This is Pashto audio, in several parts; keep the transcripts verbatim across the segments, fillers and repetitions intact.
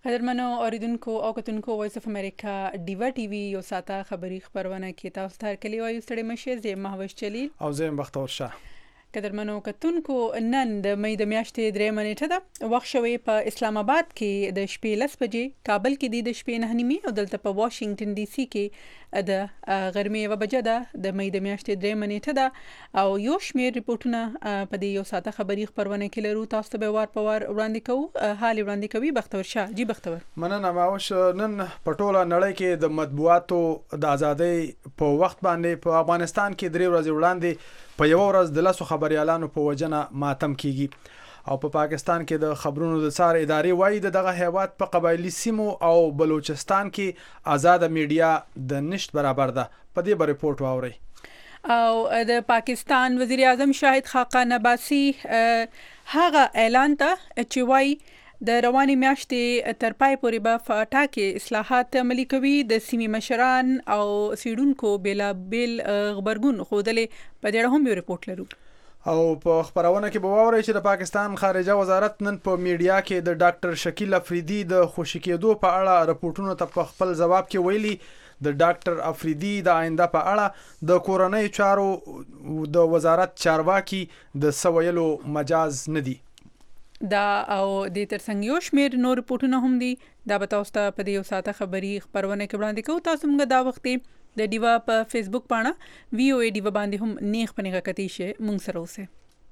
قدرمنو اوریدونکو او کتونکو وایس اف امریکا ډیوا ټي وي یو ساته خبري خبرونه کې تاسو ته کلی وایو ستړي مشه زه مهوش چلیل او زه بختور شاه. قدرمنو کتونکو نن د مې د میاشتې درې منېټه ده وخت شوی په اسلام آباد کې د شپې لس بجې، کابل کې د شپې نه نیمه او دلته په واشنگټن ډي سي کې د غرمې یو بجه ده د مې د میاشتې درې منېټه ده او یو شمېر ریپورتونه په دې یو ساته خبري خبرونه کې لرو. تاسو ته به وار په وار وړاندې کوو. حال وړاندې کوي بختور شاه. جی بختور. مننه ماوش. نن په ټوله نړۍ کې د مطبوعاتو د ازادۍ په وخت باندې په افغانستان کې درې ورځې وړاندې په یو ورځ د لاسو خبريالانو په وجنه ماتم کیږي او په پا پاکستان کې د خبرونو د څار ادارې وایي دغه هیواد په قبایلی سیمو او بلوچستان کې آزاد میډیا د نشټ برابر ده. په دې بر ریپورت واوري. او د پاکستان وزیر اعظم شاهد خاقان عباسی هغه اعلان ته چې وایي د رواني میاشتې تر پای پورې به فاټا کې اصلاحات عملي کوي. د سیمې مشران او سیډونکو بلا بیل خبرګون خودلې په دې اړه هم یو ریپورت لرو. او په خبرونه کې به واوري چې د پاکستان خارجه وزارت نن په میډیا کې د ډاکټر شکیل افریدي د خوشی کېدو په اړه رپورټونو ته په خپل جواب کې ویلي د ډاکټر افریدي د آینده په اړه د کورنۍ چارو د وزارت چارواکي د سویلو مجاز نه دي. دا او د ترڅنګ یو شمېر نور رپورټونه هم دي. دا به تاسو ته په دې یو ساته خبري خبرونه کې وړاندې کوو. تاسو موږ دا وخت د ډیوا په فیسبوک باندې وی او ای ډیوا باندې هم نیغ پنیغه کتی شي مونږ سره اوسه.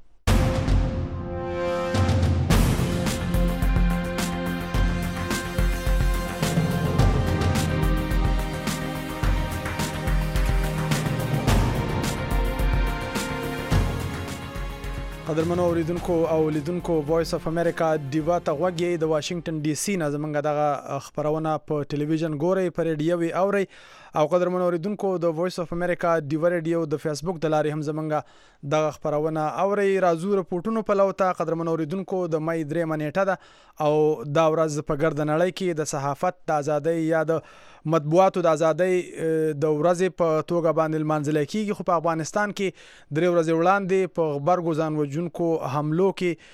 قدرمنو اوریدونکو او لیدونکو وایس اف امریکا ډیوا ته غوږی د واشنگټن ډي سي نه زمونږ دغه خبرونه په ټلویزیون ګوري، په ریډیو وی اوري او قدرمنو اوریدونکو د وایس اف امریکا ډیوا ریډیو د فیسبوک د لارې هم زمونږ دغه خبرونه اوري. راځو رپورټونو په لوته قدرمنو اوریدونکو د مې درې منېټه ده او دا ورځ په ګرد نړۍ کې د صحافت د ازادۍ یا د مطبوعاتو د ازادۍ د ورځې په توګه باندې لمانځل کیږي. خو په افغانستان کې درې ورځې وړاندې په خبرګو ځان وژونکو حملو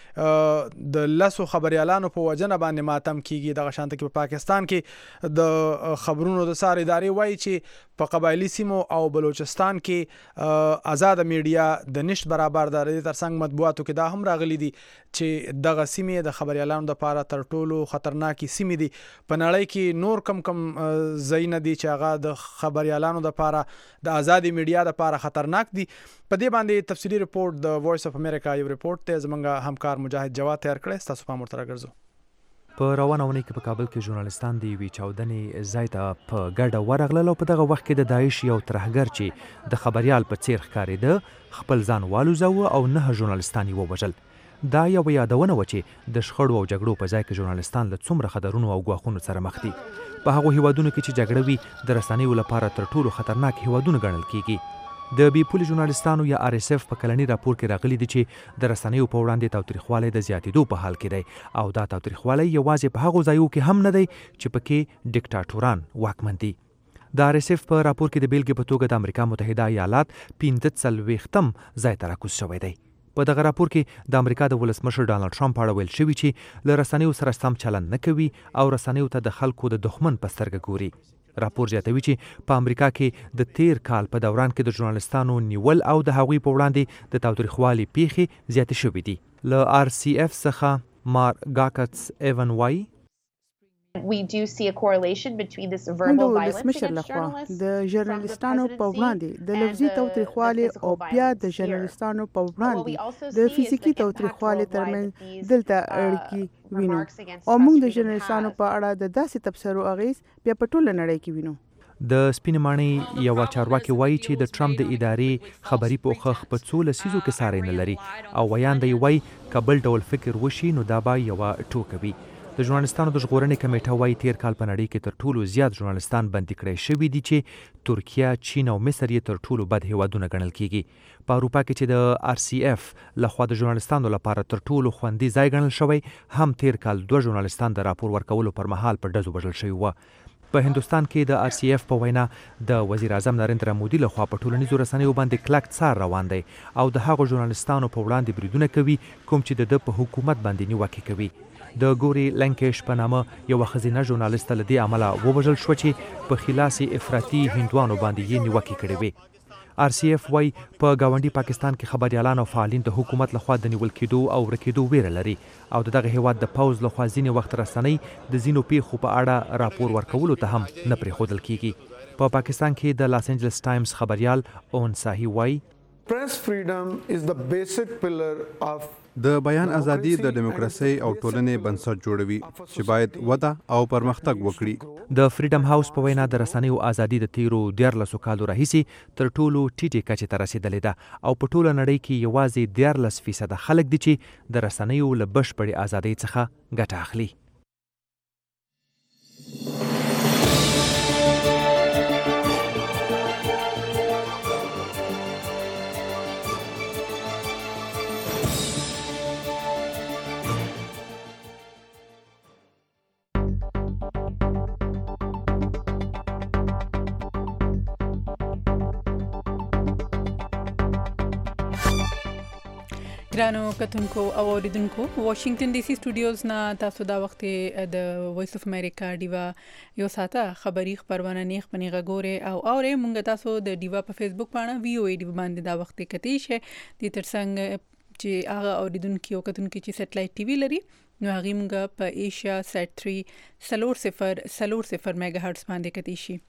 کې د لاسو خبريالانو په وجنه باندې ماتم کیږي. دغه شانته کې په پاکستان کې د خبرونو د سار ادارې وایي چې په قبایلی سیمو او بلوچستان کې آزاد میډیا د نشټ برابر ده. د ترڅنګ مطبوعاتو کې دا هم راغلي دي چې دغه سیمې د خبريالانو د لپاره تر ټولو خطرناکي سیمې دي. په نړۍ کې نور کم کم زین دي چې هغه د خبريالانو د لپاره د آزادي میډیا د لپاره خطرناک دي. په دې باندې تفصیلی ریپورت د وایس اف امریکا یو ریپورت ته زمونږ همکار مجاهد جواد تیار کړی. تاسو په مرتبه ګرځو. په روانه ونې کې په کابل کې ژورنالستان د یوې چاودنې ځای ته په ګډه ورغلل او په دغه وخت کې د داعش یو ترهګر چې د خبريال په څیر ښکارېده خپل ځان والوزاوه او نه ژورنالستان یې ووژل. دا یو یادونه و چې د شخړو او جګړو په ځای کې ژورنالستان له څومره خطرونو او ګواښونو سره مخ دي. په هغو هیوادونو کې چې جګړه وي د رسنیو لپاره تر ټولو خطرناک هیوادونه ګڼل کیږي. د بي پولي ژورنالستانو یا آر اس اف په کلني راپور کې راغلي دي چې د رسنیو په وړاندې تاوتریخوالی د زیاتېدو په حال کې دی او دا تاوتریخوالی یوازې په هغو ځایو کې هم نه دی چې پکې ډیکټاټوران واکمن دي. د آر اس اف په راپور کې د بیلګې په توګه د امریکا متحده ایالات پنځه څلوېښتم ځای ته راکوز شوی دی. په دغه راپور کې د امریکا د ولسمشر ډانلډ ټرمپ اړه ویل شوي چې له رسنیو سره سم چلند نه کوي او رسنیو ته د خلکو د دښمن په سترګه ګوري. راپور زیاتوي چې په امریکا کې د تیر کال په دوران کې د ژورنالستانو نیول او د هغوی په وړاندې د تاوتریخوالي پیښې زیاتې شوې دي. له آر سی اف څخه مار ګاکټس ایون وایي We do see a correlation between this verbal violence against journalists د ژورنالستانو په وړاندې د لفظي تاوتریخوالي او بیا د ژورنالستانو په وړاندې د فزیکی تاوتریخوالي ترمنځ دلته اړیکې وینو او موږ د ژورنالستانو په اړه د داسې تبصرو اغیز بیا په ټوله نړۍ کې وینو. د سپینې ماڼۍ یوه چارواکي وایي چې د ټرمپ د ادارې خبري پوښښ په څو لسیزو کې ساری نه لري او ویان دی وایي که بل ډول فکر وشي نو دا به یوه ټوکه وي. د ژورنالستانو د ژغورنې کمیټه وایي تیر کال په نړۍ کې تر ټولو زیات ژورنالستان بندي کړی شوي دي چې ترکیه، چین او مصر یې تر ټولو بد هیوادونه ګڼل کیږي. په اروپا کې چې د آر سی اف لخوا د ژورنالستانو لپاره تر ټولو خوندي ځای ګڼل شوی هم تیر کال دوه ژورنالستان د راپور ورکولو پر مهال په ډزو وژل شوي وو. په هندستان کې د آر سی ایف په وینا د وزیر اعظم نریندرا مودي لخوا په ټولنیزو رسنیو باندې کلک څار روان دی او د هغو ژورنالستانو په وړاندې بریدونه کوي کوم چې د ده په حکومت باندې نیوکې کوي. د ګوري لنکیش په نامه یوه ښځینه ژورنالسته له دې امله ووژل شوه چې په خلاصې افراطي هندوانو باندې یې نیوکې کړې وې. آر سی ایف وايي په ګاونډي پاکستان کې خبريالان او فعالین د حکومت لخوا د نیول کېدو او ورکېدو ویره لري او د دغه هیواد د پوز لخوا ځینې وخت رسنۍ د ځینو پیښو په اړه راپور ورکولو ته هم نه پرېښودل کیږي. په پا پاکستان کې د لاس انجلس ټایمز خبريال اون ساهي وايي Press freedom is the basic pillar of د بیان ازادي د دیموکراسي او ټولنې بنسټ جوړوي چې باید وده او پرمختګ وکړي. د فریډم هاوس په وینا د رسنیو ازادي د تیرو دیارلسو کالو راهیسې تر ټولو ټیټې کچې ته رسېدلې ده او په ټوله نړۍ کې یوازې دیارلس فیصده خلک دي چې د رسنیو له بشپړې ازادۍ څخه ګټه اخلي. ګرانو کتونکو او اوریدونکو واشنگټن ډي سي سټوډیوز نه تاسو دا وخت د وایس اف امریکا ډیوا یو ساته خبري خبرونه نیخ پنی غوره او اورې مونږ تاسو د ډیوا په فیسبوک باندې وی او ای ډی باندې دا وخت کتی شه د ترڅنګ چې هغه اوریدونکو او کتونکو چې سټلایټ ټي وی لري نو هغه مونږ په ایشیا سات سلور سلور صفر سلور صفر میگا هرتز باندې کتی شي.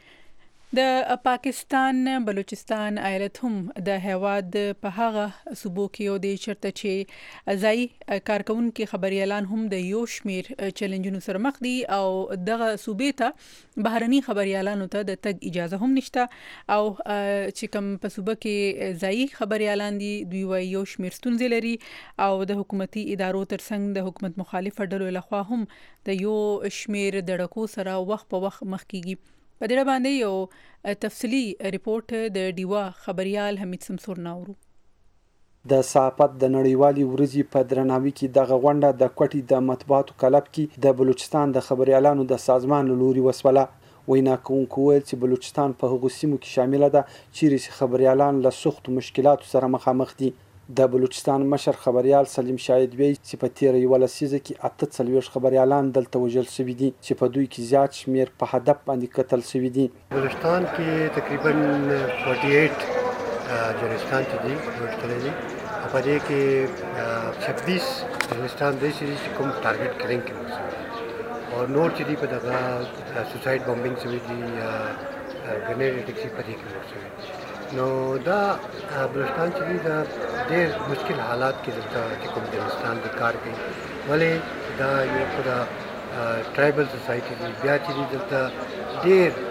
د پاکستان بلوچستان ایالت هم د هواد په هغه صوبو کې او د چرته چې ځای کارکونکو خبريالان هم د یو شمیر چیلنجونو سره مخ دي او دغه صوبې ته بهرني خبريالانو ته د تګ اجازه هم نشته او چې کوم په صوبه کې ځای خبريالان دي دوی وايي یو شمیر ستونزې لري او د حکومتي ادارو ترڅنګ د حکومت مخالف ډلو لخوا هم د یو شمیر دړکو سره وخت په وخت مخ کیږي. په دې باندې یو تفصیلی ریپورت د ډیوا خبريال حمید سمسور ناورو. د صحافت د نړیوالي ورځې په درناوي کې دغه غونډه د کوټي د مطبوعاتو کلب کې د بلوچستان د خبريالانو د سازمان لوري وسوله. وینا کوونکو ویل چې بلوچستان په هغو سیمو کې شامل ده چې خبريالان له سخت مشکلاتو سره مخامخ دي. د بلوچستان مشر خبريال سلیم شاهد وی چې په تیر یو لسیزه کې اته څلوېښت خبريالان دلته وژل شوي دي چې په دوی کې زیات شمیر په هدف باندې قتل شوي دي. بلوچستان کې تقریبا अड़तालीस جرستان ته دي ورته دي په دې کې छब्बीस جرستان د سې کوم ټارګټ کړي کې او نور چې دی په دغه سوسایډ بمبینګ شوی دي ګرنیډ اټیک په دې کې ورسوي. نو دا بلوچستان چې دی دا ډېر مشکل حالات کې دلته چې کوم بلوچستان د کار کوي ولې دا یو خدا ټرایبل سوسایټي دی بیا چې دی دلته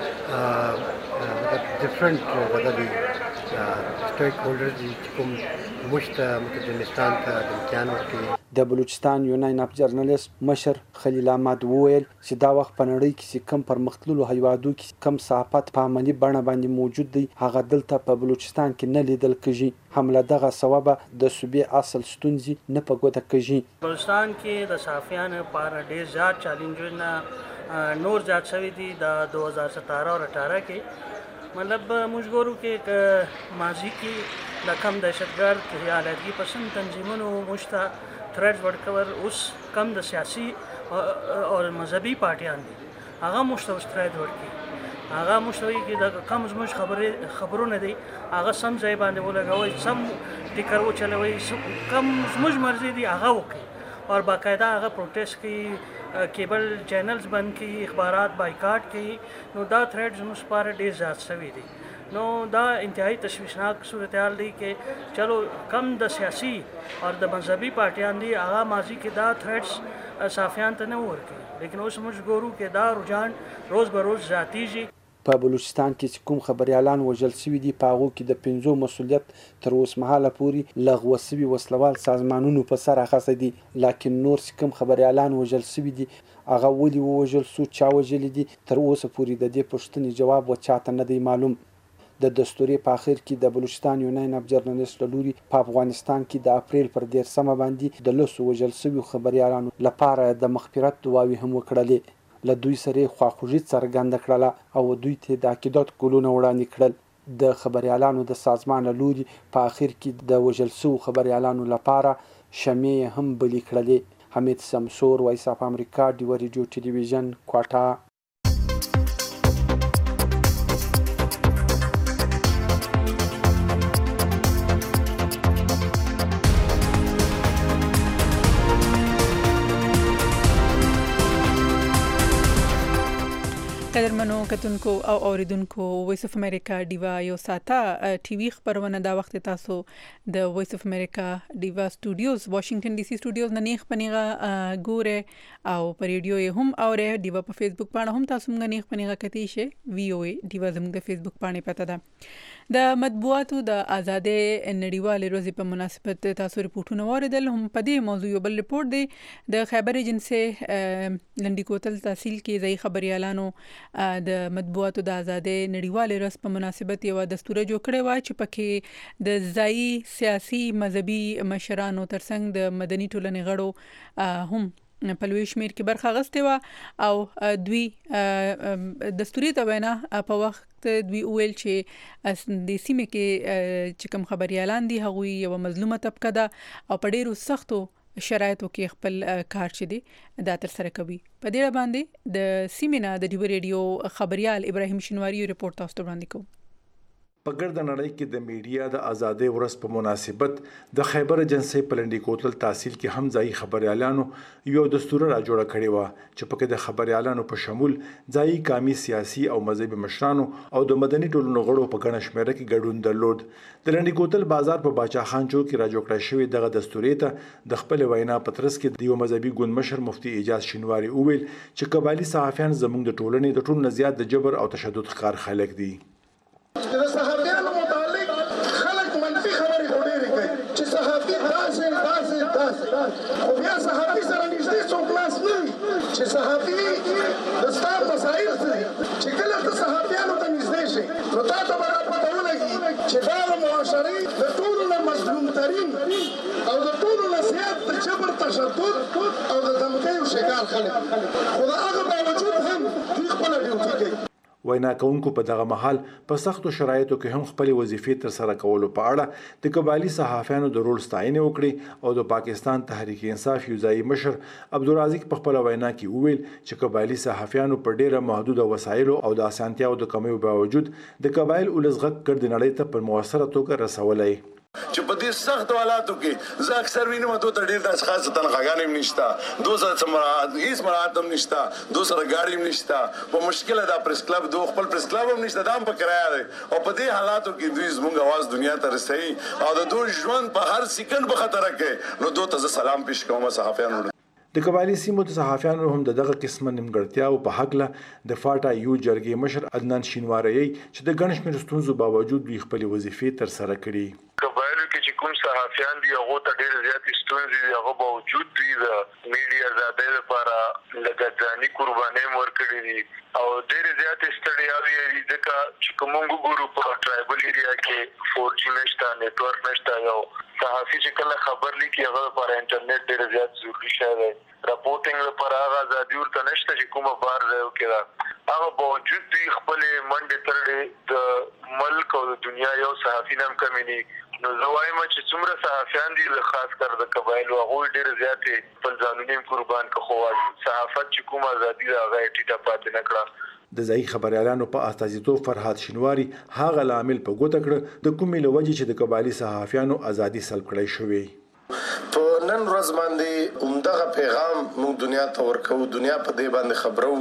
ډېر مطلب ډفرنٹ دغه دی سټیک هولډرز دي چې کوم مشته متجنستان ته د امتحان ورکوي. د بلوچستان یوناین اف جرنالیست مشر خلیل احمد وویل چې دا وخت په نړۍ کې کم پرمختللو هیوادو کې کم صحافت په عملی بڼه باندې موجود دی هغه دلته په بلوچستان کې نه لیدل کېږي. حمله دغه سبب د صوبې اصل ستونزې نه په ګوته کېږي. بلوچستان کې د صحافیانو لپاره ډېر زیات چیلنجونه نور زیات شوي دي د دو هزار ستاره او اٹھارہ کې مطلب موږ ګورو کې ماضي کې د کم دهشتګرد حیالتګي پسند تنظیمونو مشته تھریډز ورکور اوس کم د سیاسي او مذهبي پارټیان دي هغه مشته تھریډ ورکي هغه مشته کې د کم زموږ خبرې خبرونه دي هغه سم ځای باندې ولګوي سم ټیکر و چلوي کم زموږ مرزي دي هغه وکړي اور باقاعده هغه پروټیسټ کوي کیبل چینلز بند کی اخبارات بایکاټ کی نو دا تھریډ زموږ لپاره ډېر زیات شوي دي. نو دا انتهایی تشویشناک صورتحال دی چې چلو کم د سیاسي او د مذهبي پارټیان دي هغه ماضي کې دا تھریډز صحافیان ته نه ورکوي لیکن اوس موږ ګورو کې دا رجحان روز به روز زیاتیږي. په بلوچستان کې کوم خبريالان وژل شوي دي په هغو کې د پنځو مسؤلیت تر اوسمهاله پورې لغوه شوي وسلوال سازمانونو په سر اخیستی دي لکن نور کوم خبريالان وژل شوي دي هغه ولې ووژل سو چا وژلي دي تر اوسه پورې د دې پوښتنې جواب وچاته نه دی معلوم. د دستوري په اخر کې د بلوچستان یوناین اف جرنالیست لوري په افغانستان کې د اپریل پر دیرشمه باندې د لسو وژل شوي خبريالانو لپاره د مغفرت دعاوې هم وکړلې. له دوی سره خواخوږي څرګنده کړله او دوی ته د عقیدت ګلونه وړاندې کړل. د خبريالانو د سازمان له لوري په اخر کې د وژل شوو خبريالانو لپاره شمعې هم بلې کړلې. حمید سمسور، وایس اف امریکا، ډیوه ریډیو ټلویزیون، کوټه. قدرمنو کتونکو او اوریدونکو، وایس اف امریکا ډیوا یو ساته ټي وي خبرونه دا وخت تاسو د وایس اف امریکا ډیوا سټوډیوز واشنگټن ډي سي سټوډیوز نه نیخ پنیغه ګوره او پر ریډیو یې هم اوره. ډیوا په فیسبوک باندې هم تاسو موږ نیخ پنیغه کتی شي. وی او ای ډیوا زموږ د فیسبوک باندې پته ده. د مطبوعاتو د آزادۍ نړیوالې ورځې په مناسبت تاسو ریپورتونه واردل. هم په دې موضوع یو بل ریپورت دی د خیبر ایجنسی لنډی کوتل تحصیل کې ځای خبريالانو د مطبوعاتو د آزادۍ نړیوالې ورځ په مناسبت یو دستور جوړ کړی و چې پکې د ځای سیاسي مذهبي مشرانو ترڅنګ د مدني ټولنې غړو هم په لوی شمیر کې برخه غستې و او دوی دستوري ته وینا په وخت دوی ویل چې د سیمې کې چې کوم خبريالان دي هغه یو مظلومه طبقه ده او په ډیرو سختو شرایطو کې خپل کار چي دي دا تر سره کوي. په دې باندې د سیمې نه د ډیوه ریډیو خبريال ابراهیم شینواری ریپورت تاسو ته وړاندې کوم. په ګرد نړۍ کې د میډیا د آزادۍ ورځ په مناسبت د خیبر ایجنسی په لنډی کوتل تحصیل کې هم ځای خبريالانو یو دستور را جوړ کړی و چې پکې د خبريالانو په شمول ځای قومي سیاسي او مذهبي مشرانو او د مدني ټولنو غړو په ګڼه شمېره کې ګډون درلود. د لنډی کوتل بازار په باچا خان چوک کې را جوړ کړی شوی دغه دستورې ته د خپل وینا په ترڅ کې د یو مذهبي ګوند مشر مفتي اجاز شینواری وویل چې قبایلی صحافیان زموږ د ټولنې د ټولو نه زیات د جبر او تشدد ښکار خلک دي. د صحافیانو متعلق خلک منفي خبرې ډېرې کوي چې صحافي داسې داسې داسې خو بیا صحافي سره نږدې څوک لاس نه وي چې صحافي د ستا مسایل څه دي چې کله ته صحافیانو ته نږدې شي نو تا ته به را پته ولګي چې دا د معاشرې د ټولو نه مظلومترین او د ټولو نه زیات د جبر تشدد او د دمکیو شکار خلک خو د هغه باوجود هم دوی خپله ډیوټي کوي. وینا کوونکو په دغه مهال په سختو شرایطو کې هم خپل وظیفې تر سره کولو په اړه د قبایلی صحافیانو د رول ستاینه وکړي او د پاکستان تحریک انصاف یو ځای مشر عبدالرازق په خپل وینا کې وویل چې قبایلی صحافیانو په ډیره محدوده وسایلو او د اسانتیاو د کمیو باوجود د قبایل ولزغک ګرد نړۍ ته په موثره توګه رسولای. چې په دې سخت حالاتو کې زه اکثر وینم دوی ته ډېر د اشخاص تنخواګانې هم نشته، دوی سره څه هیڅ مراعات هم نشته، دوی سره ګاډي هم نشته، په مشکله دا پریس کلب دوی خپل پریس کلب هم نشته، دا هم په کرایه دی او په دې حالاتو کې دوی زموږ اواز دنیا ته رسوي او د دوی ژوند په هر سکند په خطر کې نو دوی ته زه سلام پیش کوم صحافیانو. د قبایلی سیمو د صحافیانو هم دغه قسمه نیمګړتیاو په حق له د فاټا یو جرګې مشر عدنان شینواری چې د ګڼ شمېر ستونزو باوجود دوی خپل وظیفې تر سره کړي. قبایلو کې چې کوم صحافیان دي هغه ته ډېر زیات ستونزې دي، هغه باوجود دوی د میډیا آزادۍ لپاره لږه ځاني قربانۍ هم ورکړې دي او ډېرې زیاتې ستړیاوې دي ځکه چې که موږ وګورو په ټرایبل ایریا کې فور جي نشته، نیټورک نشته، یو صحافي چې کله خبر لیکي هغه لپاره انټرنیټ ډېر زیات ضروري شی دی، راپورټینګ لپاره هغه ازادي ورته نشته چې کومه بار ځای کې ده. هغه باوجود دوی خپلې منډې ترړې د ملک او د دنیا یو صحافي نه هم کمې دي. نو زه وایم چې څومره صحافیان دي خاص کر د قبایلو هغوی ډېرې زیاتې خپل ځانونه هم قربان کړه خو صحافت چې کومه ازادي ده هغه یې ټیټه پاتې نه کړه. د ځایي خبريالانو په استازیتوب فرهاد شینواری هغه لامل په ګوته کړ د کومې له وجې چې د قبایلي صحافیانو ازادي سلب کړی شوې. په نن ورځ باندې همدغه پیغام موږ دنیا ته ورکو، دنیا په دې باندې خبرو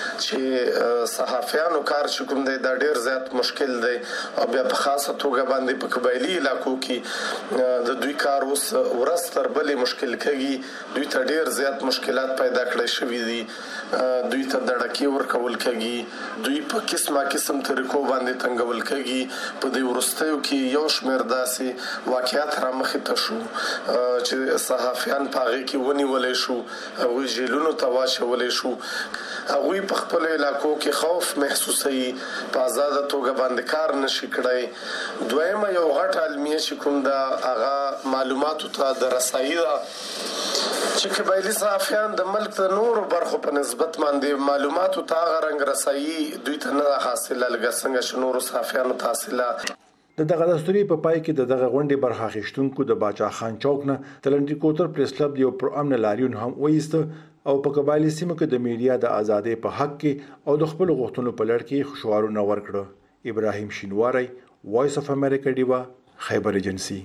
چې صحافیانو کار چې کوم دی دا ډېر زیات مشکل دی او بیا په خاصه توګه باندې په قبایلي علاقو کې د دوی کار اوس ورځ تر بلې مشکل کېږي، دوی ته ډېر زیات مشکلات پیدا کړی شوي دي، دوی ته دړکې ورکول کېږي، دوی په قسمه قسم طریقو باندې تنګول کېږي. په دې وروستیو کې یو شمېر داسې واقعیات رامخې ته شو چې صحافیان په هغه کې ونیولې شو، هغوی جیلونو ته واچولې شو، هغوی په خپل علاقو کې خوف محسوسوي، په آزاده توګه باندې کار نشي کړی. دویمه یو غټ علمیه چې کوم ده هغه معلوماتو ته د رسایي ده چې قبایلی صحافیان د ملک د نورو برخو په نسبت باندې معلوماتو ته هغه رنګ رسایي دوی ته نه حاصله لکه څنګه چې نورو صحافیانو ته حاصله. د دغه دستوري په پای کې د دغه غونډې برخه اخیستونکو د باچا خان چوک نه د لنډي کوتل پریس کلب یو پرامن لاریون هم وایسته او په قبایلی سیمو کې د میډیا د ازادۍ په حق کې او د خپل غوښتنو په لړ کې خوشوارونه ورکړه. ابراهیم شینواری، وایس اف امریکا ډیوا، خیبر ایجنسی.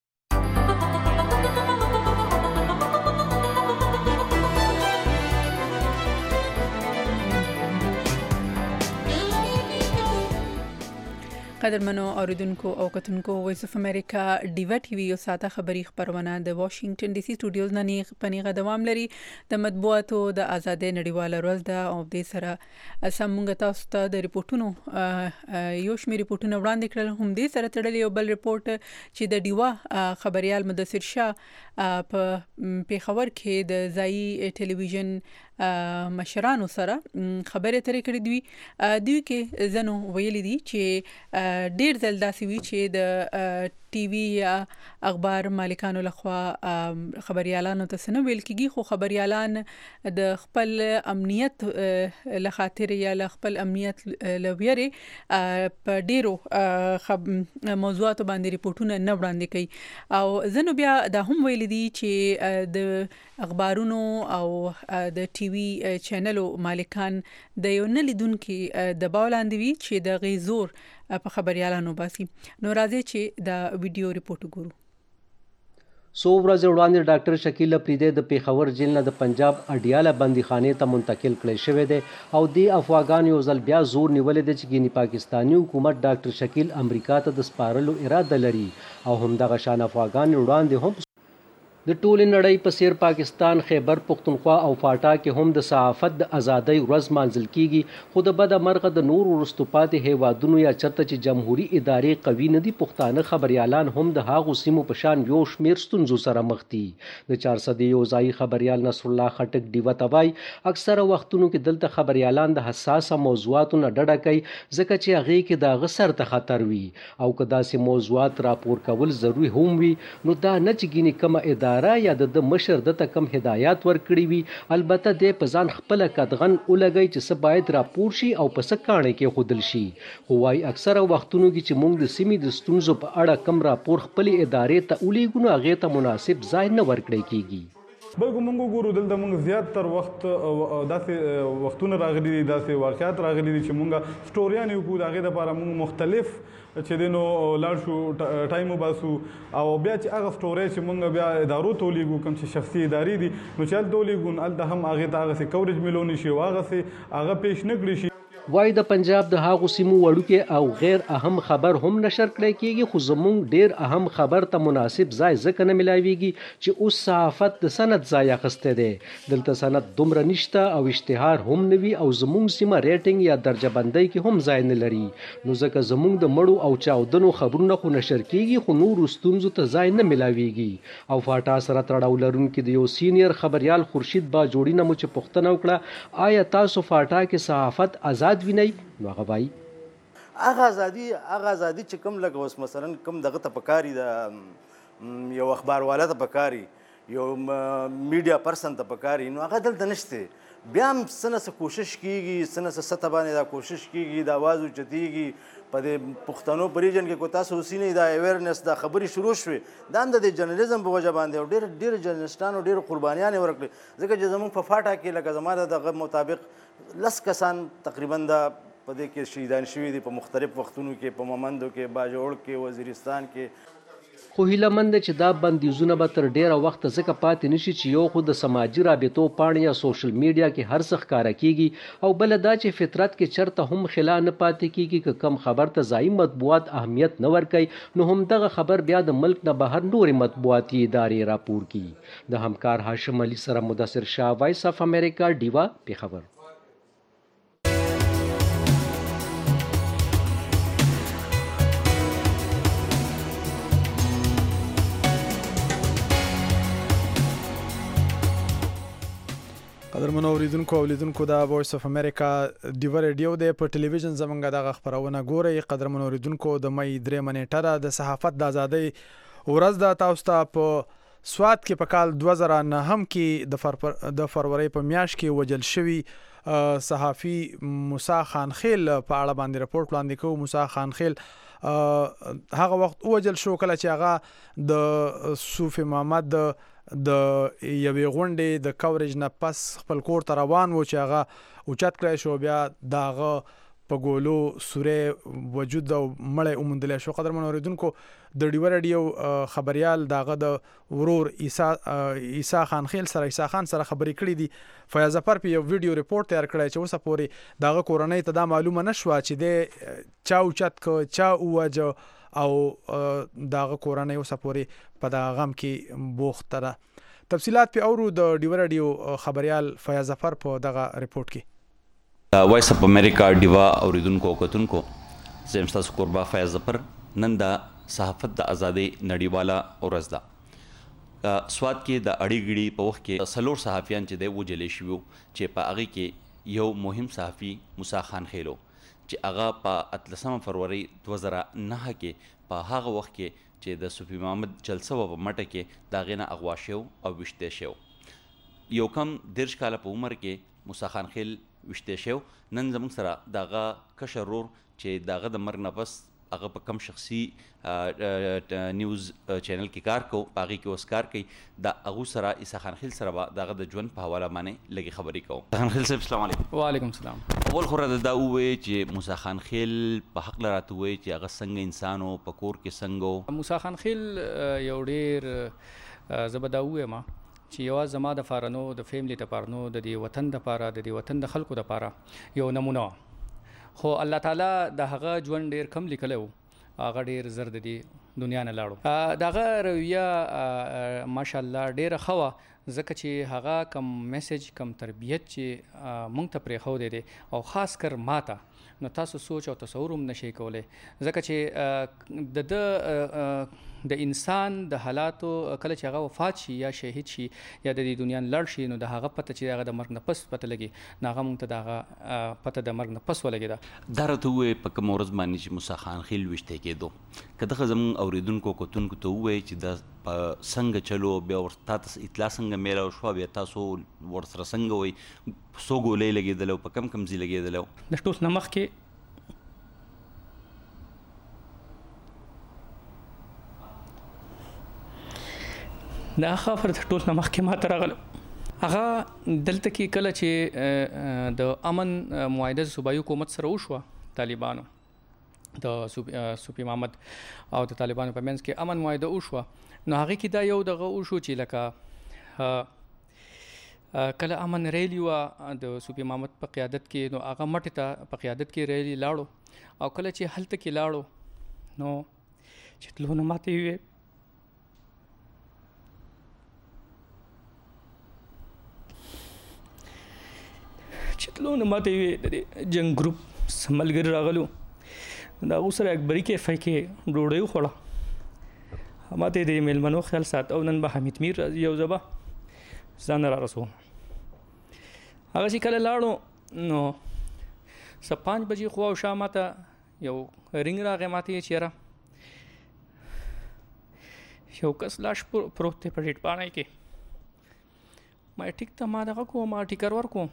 قدرمنو اوریدونکو او کتونکو وایس اف امریکا ډیوا ټي وی یو ساته خبری خبرونه د واشنگټن ډي سي سټوډیوز نه نیغ پنیغه دوام لري. د مطبوعاتو د ازادۍ نړیواله ورځ ده او د سره سمونګ تاسو ته د ریپورتونو یو شمېر ریپورتونه وړاندې کړل. هم دې سره تړلې یو بل ریپورت چې د ډیوا خبريال مدثر شاه په پیښور کې د ځایي ټلویزیون مشرانو سره خبرې ترې کړې دوی دوی کې زنو ویلي دي چې ډیر ځل داسې وی چې د ټي وي یا اخبار مالکانو لخوا خبريالانو ته سن ویل کیږي، خو خبريالان د خپل امنیت لخاطر یا خپل امنیت لویري په ډیرو موضوعاتو باندې ریپورتونه نه وړاندې کوي. او زنو بیا دا هم ویل دي چې د اخبارونو او د ټي وي چینلو مالکان د یو نه لیدونکو د باولاندې وی چې د غیزور په خبريالانو باسي. نو راځي چې دا ویډیو ریپورت وګورو. سو ورځې وړاندې ډاکټر شکیل اپریدی د پیښور جیل نه د پنجاب اډیاله بندیخانه ته منتقل کړی شوی دی او د افغان یو ځل بیا زور نیولې دی چې ګینی پاکستانی حکومت ډاکټر شکیل امریکا ته د سپارلو اراده لري او هم دغه شان افغان وړاندې هم د ټول نړۍ په سیر پاکستان خیبر پختونخوا او فاټا کې هم د صحافت د ازادۍ ورځ مانځل کیږي. خو د بد مرغه د نور ورستو پاتې هیوادونو یا چرته چې جمهوریت ادارې قوي نه دي پښتانه خبريالان هم د هاغو سیمو په شان یو شمیر ستونزو سره مخ دي. د چار سده یو ځای خبريال نصر الله خټک ډیوه توای اکثره وختونو کې دلته خبريالان د حساسه موضوعاتو نه ډډه کوي ځکه چې هغه کې د غسر ته خطر وي او کدا سي موضوعات راپور کول ضروری هم وي. نو دا نه چې ګینی کومه اداره یا د مشر د تکم هدایات ورکړي وي، البته د پزان خپل کدغن ولګي چې څه باید راپور شي او پس کانه کې خودل شي. هوای اکثره وختونو کې چې موږ د سیمې د ستونزو په اړه کم راپور خپل ادارې ته ولېګو هغه ته مناسب ځای نه ورکړي کیږي. بلکې موږ ګورو دلته موږ زیات تر وخت داسې وختونه راغلي دي، داسې واقعیات راغلي دي چې موږ سټوریان یو کو دغه لپاره موږ مختلف چې دینو لاړ شو ټایم وباسو او بیا چې هغه سټوري چې موږ بیا ادارو ته ولېږو کوم چې شخصي ادارې دي نو چې هلته ولېږو هلته هم هغې ته هغسې کوریج میلونی شي او هغسې هغه پیش نه کړي شي. وای د پنجاب د هاغو سیمو وړوکې او غیر اهم خبر هم نشر کړی کیږي، خو زمونږ ډیر اهم خبر ته مناسب ځای ځکه نه ملاویږي چې اوس صحافت د سند ځای اخیستی دی. دلته سند دومره نشته او اشتهار هم نه وي او زمونږ سیمه ریټینګ یا درجه بندۍ کې هم ځای نه لري. نو ځکه زمونږ د مړو او چاودنو خبرونه خو نشر کیږي خو نورو ستونزو ته ځای نه ملاویږي. او فاټا سره تړاو لرونکي د یو سینیر خبریال خورشید با جوړی نه مو چې پوښتنه وکړه آیا تاسو فاټا کې صحافت آزاد ویني؟ نو هغه وایي هغه ازادي هغه ازادي چې کوم لکه اوس مثلا کوم دغه ته پکاري د یو اخبار والا ته پکاري یو میډیا پرسن ته پکاري نو هغه دلته نشته. بیا هم څه نه څه کوشش کیږي څه نه څه سطح باندې دا کوشش کیږي د آواز اوچتیږي په دې پښتنو په ریجن کې کو تاسو اوسینې دا اویرنس دا خبرې شروع شوې دا هم د جرنالیزم په وجه باندې او ډېر ډېر جرنالستانو ډېر قربانیانې ورکړې ځکه چې زموږ په فاټا کې لکه زما د دغه مطابق لس کسان تقریبا دا په دې کې شهیدان شوي دي په مختلف وختونو کې په ممندو کې باجوړ کې وزیرستان کې. خو هیله مند چې دا بندیزونه به تر ډیره وخت ځکه پاتې نشي چې یو خو د سماجي رابطو پاڼې یا سوشل میډیا کې هر څه ښکاره کیږي او بل دا چې فطرت کې چرته هم خلا نه پاتې کیږي که کم خبر ته ځایي مطبوعات اهمیت نه ورکوي نو هم دغه خبر بیا د ملک نه بهر نورې مطبوعاتي ادارې راپور کیږي. د همکار هاشم علي سره مدثر شاه، وایس اف امریکا ډیوا پیښور. قدرمنو اوریدونکو او لیدونکو دا وایس اف امریکا ډیوا ریډیو دی په ټلویزیون زمونږ دغه خبرونه ګورئ. قدرمنو اوریدونکو د مې درې منېټه د صحافت د ازادۍ ورځ د تاسو ته په سوات کې په کال دوه زره نهم کې د فر د فروری په میاشت کې وجل شوی صحافي موسی خانخیل په اړه باندې رپورت وړاندې کوو. موسی خانخیل هغه وخت وجل شو کله چې هغه د صوفي محمد د یوې غونډې د کوریج نه پس خپل کور ته روان و چې هغه اوچت کړی شو، بیا دغه په ګولو سورې وجود او مړی وموندلی شو. قدرمن اورېدونکو د ډیوه راډیو خبریال دغه د ورور عیسی خانخیل سره عیسی خان سره خبرې کړې دي. فیاض ظفر په یو ویډیو ریپورت تیار کړی چې اوسه پورې دغه کورنۍ ته دا معلومه نه شوه چې دی چا اوچت که چا ووجه او دغه کورنۍ اوسه پورې په دغه غم کې بوخته ده. تفصیلات په اورو د ډیوه راډیو خبریال فیاض ظفر په دغه ریپورت کې. وایس اف امریکا ډیوا اوریدونکو کتونکو زم تاسو قربا فیاض ظفر. نن د صحافت د ازادي نړیواله ورځ ده. سوات کې د اړیګړي په وخت کې سلور صحافیان چې د وجلې شوو چې په هغه کې یو مهم صحافي موسی خانخیل چې هغه په اتلسمه فروری دوه زره نه کې په هغه وخت کې چې د صوفي محمد جلسه و په مټه کې دا غینه اغوا شو او وشته شو. یو کم درش کاله په عمر کې موسی خانخیل وشته شو. نن زموږ سره دغه کشرور چې دغه د مرګ نه پس هغه په کم شخصي نیوز چینل کې کار کو هغه کې اوس کار کوي. د هغه سره عیسی خانخیل سره دغه د ژوند په حواله باندې لګي خبرې کوو. خانخیل صاحب السلام علیکم. وعلیکم السلام. اول خو راته دا ووایي چې موسی خانخیل په حق راته ووایي چې هغه څنګه انسان او په کور کې څنګه. موسی خانخیل یو ډېر زه به دا ووایم چې یوازې زما د پاره نو د فیملی دپاره نو د دې وطن دپاره د دې وطن د خلکو دپاره یو نمونه وه. خو الله تعالی د هغه ژوند ډېر کم لیکلی و، هغه ډېر زر د دې دنیا نه لاړو. د هغه رویه ماشاءالله ډېره ښه وه، ځکه چې هغه کم میسج کم تربیت چې موږ ته پرېښودی دی او خاص کر ما ته، نو تاسو سوچ او تصور هم نشئ کولی، ځکه چې د د د انسان د حالاتو کله چې هغه وفات شي یا شهید شي یا د دې دنیا نه لاړ شي، نو د هغه پته چې هغه د مرګ نه پس پته لګي، نو هغه موږ ته د هغه پته د مرګ نه پس ولګېده. دا راته ووایې په کومه ورځ باندې چې موسی خانخیل ویشتی کېدو، که دغه زموږ اورېدونکو کتونکو ته ووایي چې دا په څنګه چلو، بیا ور تا ته اطلاع څنګه میلاو شوه، بیا تاسو ورسره څنګه وایي څو ګولۍ لګېدلی او په کم کم ځای لګېدلی و؟ د ټول نه مخکې دا خبر د ټول نه مخکې ما ته راغله. هغه دلته کې کله چې د امن معاهده صوبایي حکومت سره وشوه، طالبانو د صوفي محمد او د طالبانو په منځ کې امن معاهده وشوه، نو هغې کې دا یو دغه وشو چې لکه کله امن ریلی وه د صوفي محمد په قیادت کې، نو هغه مټې ته په قیادت کې ریلی لاړو، او کله چې هلته کې لاړو نو چې تلو نه ماته ویې چې تلو نه ماته ویې د دې جنګ ګروپ څه ملګري راغلو، د هغو سره اکبري کیفی کې ډوډۍ وخوړه، ماته د میلمنو خیال سات، او نن به حمید میر راځي او زه به ځان را رسوم. هغه چې کله لاړو نو څه پنځ بجې خوا او شا ماته یو رنګ راغی، ماته یې چېره یو کس لاش پروت دی په ډېټ پاڼۍ کې. ما ټیک ته ما دغه کوم، ما ټیکر ورکوم.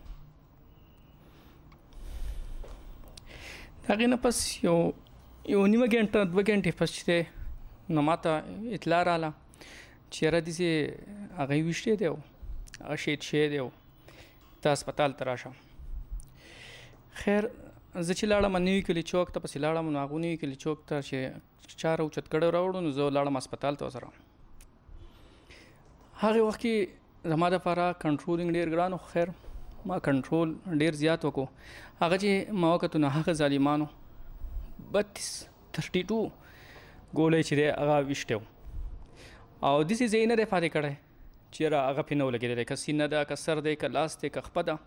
هغې نه پس یو یو نیمه ګنټه دوه ګنټې پس چې دی نو ما ته اطلاع راله چې یاره داسې هغه یې ویشتی دی او هغه شهید شوی دی او ته هسپتال ته راشه. خیر زه چې لاړم نوي کلي چوک ته پسې لاړم، نو هغو نوي کلي چوک ته چې چا راوچت کړی راوړو، نو زه لاړم هسپتال ته ورسره. هغې وخت کې زما دپاره کنټرولینګ ډېر ګران و، خیر ما کنټرول ډېر زیات وکړو. هغه چې ما وکتو نو هغه ظالمانو بتیس تھرټي ټو ګولۍ چې دی هغه ویشتی و، او داسې ځای نه دی پاتې کړی چې یاره هغه پرې نه و لګېدلی، که سینه ده که سر دی که لاس دی که خپه ده،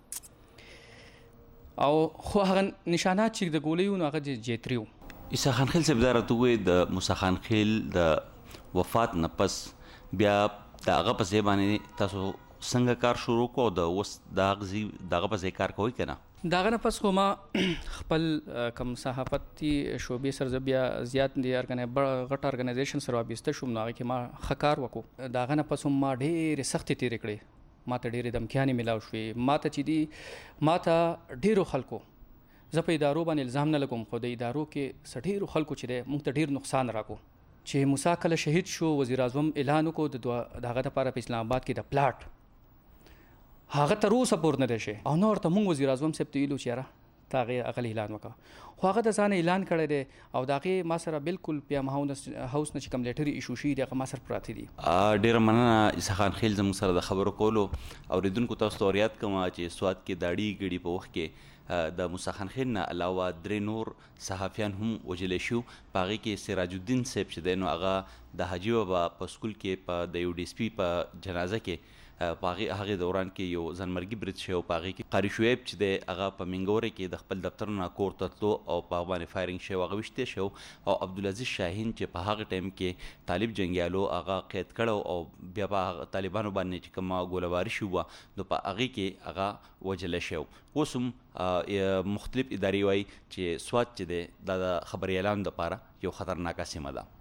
او خو هغه نشانات چې د ګولۍ و نو هغه جیتري و. عیسی خانخیل صاحب دا راته ووایي د موسی خانخیل د وفات نه پس بیا د هغه په ځای باندې تاسو څنګه کار شروع کو، د اوس د هغه په ځای کار کوئ که نه؟ داغه نه پس خو ما خپل کم صحافتي شوبې سره بیا زیات دي غټ ارګنایزیشن سره وابسته شوم نو هغه کې ما خکار وکړو داغه نه پس ما ډېر سخت تیر کړې ما ته ډېرې دمکیانې ملاو شوې ما ته چې دي ما ته ډېرو خلکو زه په ادارو باندې الزام نه لګوم خو د ادارو کې څه ډېرو خلکو چې دی موږ ته ډېر نقصان راکو چې موسی کله شهید شو وزیر اعظم اعلان وکړو د هغه دپاره په اسلام آباد کې د پلاټ هغه تر اوسه پورې نه دی شوی او نه ورته موږ وزیر اعظم صاحب ته ویلو چې یاره ته هغې هغه اعلان وکړه خو هغه د ځانه اعلان کړی دی او د هغې ما سره بالکل پیم هاوس نه چې کوم لیټري ایشو شوي دي هغه ما سره پراته دي ډېره مننه عیسی خان خیل زموږ سره د خبرو کولو اورېدونکو تاسو ته وریاد کوم چې سوات کې د اړې ګړي په وخت کې د موسی خان خیل نه علاوه درې نور صحافیان هم وژلی شو په هغې کې سراج الدین صاحب چې دی نو هغه د حاجي بابا په سکول کې په د یو ډي اس پي په جنازه کې په هغې دوران کې یو ځانمرګي برید شوی او په هغې کې قاري شعیب چې دی هغه په منګورې کې د خپل دفتر نه کور ته تلو او په هغه باندې فایرنګ شوی هغه ویشتی شو او عبدالعزیز شاهین چې په هغه ټایم کې طالب جنګیالو هغه قید کړی او بیا په طالبانو باندې چې کومه ګولهباري شوې وه نو په هغې کې هغه وژلی شوی اوس هم مختلف ادارې وایي چې سوات چې دی دا د خبریالانو دپاره یو خطرناکه سیمه ده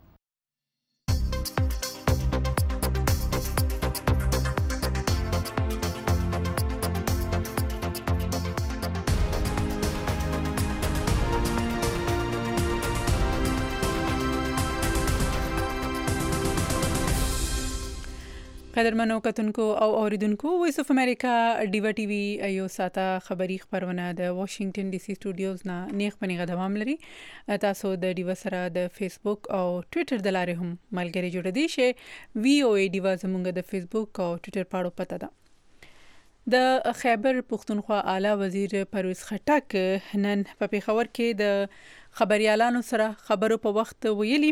قدرمنو کتونکو او اوریدونکو وایس اف امریکا ډیوا ټي وي یو ساته خبری خبرونه د واشنگټن ډي سي سټوډیوز نه نیغ پنیغه دوام لري تاسو د ډیوا سره د فیسبوک او ټوئیټر د لارې هم ملګری جوړ دي شي وی او ای ډیوا زموږ د فیسبوک او ټوئیټر پاړو پته ده د خیبر پختونخوا اعلی وزیر پرویز خټک نن په پیښور کې د خبريالانو سره خبرو په وخت ویلي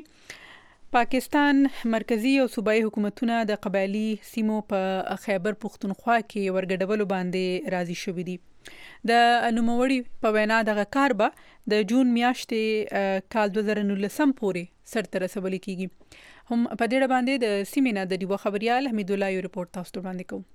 پاکستان مرکزی او صوبایي حکومتونه د قبایلی سیمو په خیبر پختونخوا کې ورګډولو باندې راضي شوي دي د نوموړي په وینا دغه کار به د جون میاشتې کال دوه زره نولسم پورې سرته رسول کیږي هم په دې باندې د سیمې نه د ډیوا خبريال حمید الله یو رپورت تاسو ته وړاندې کوم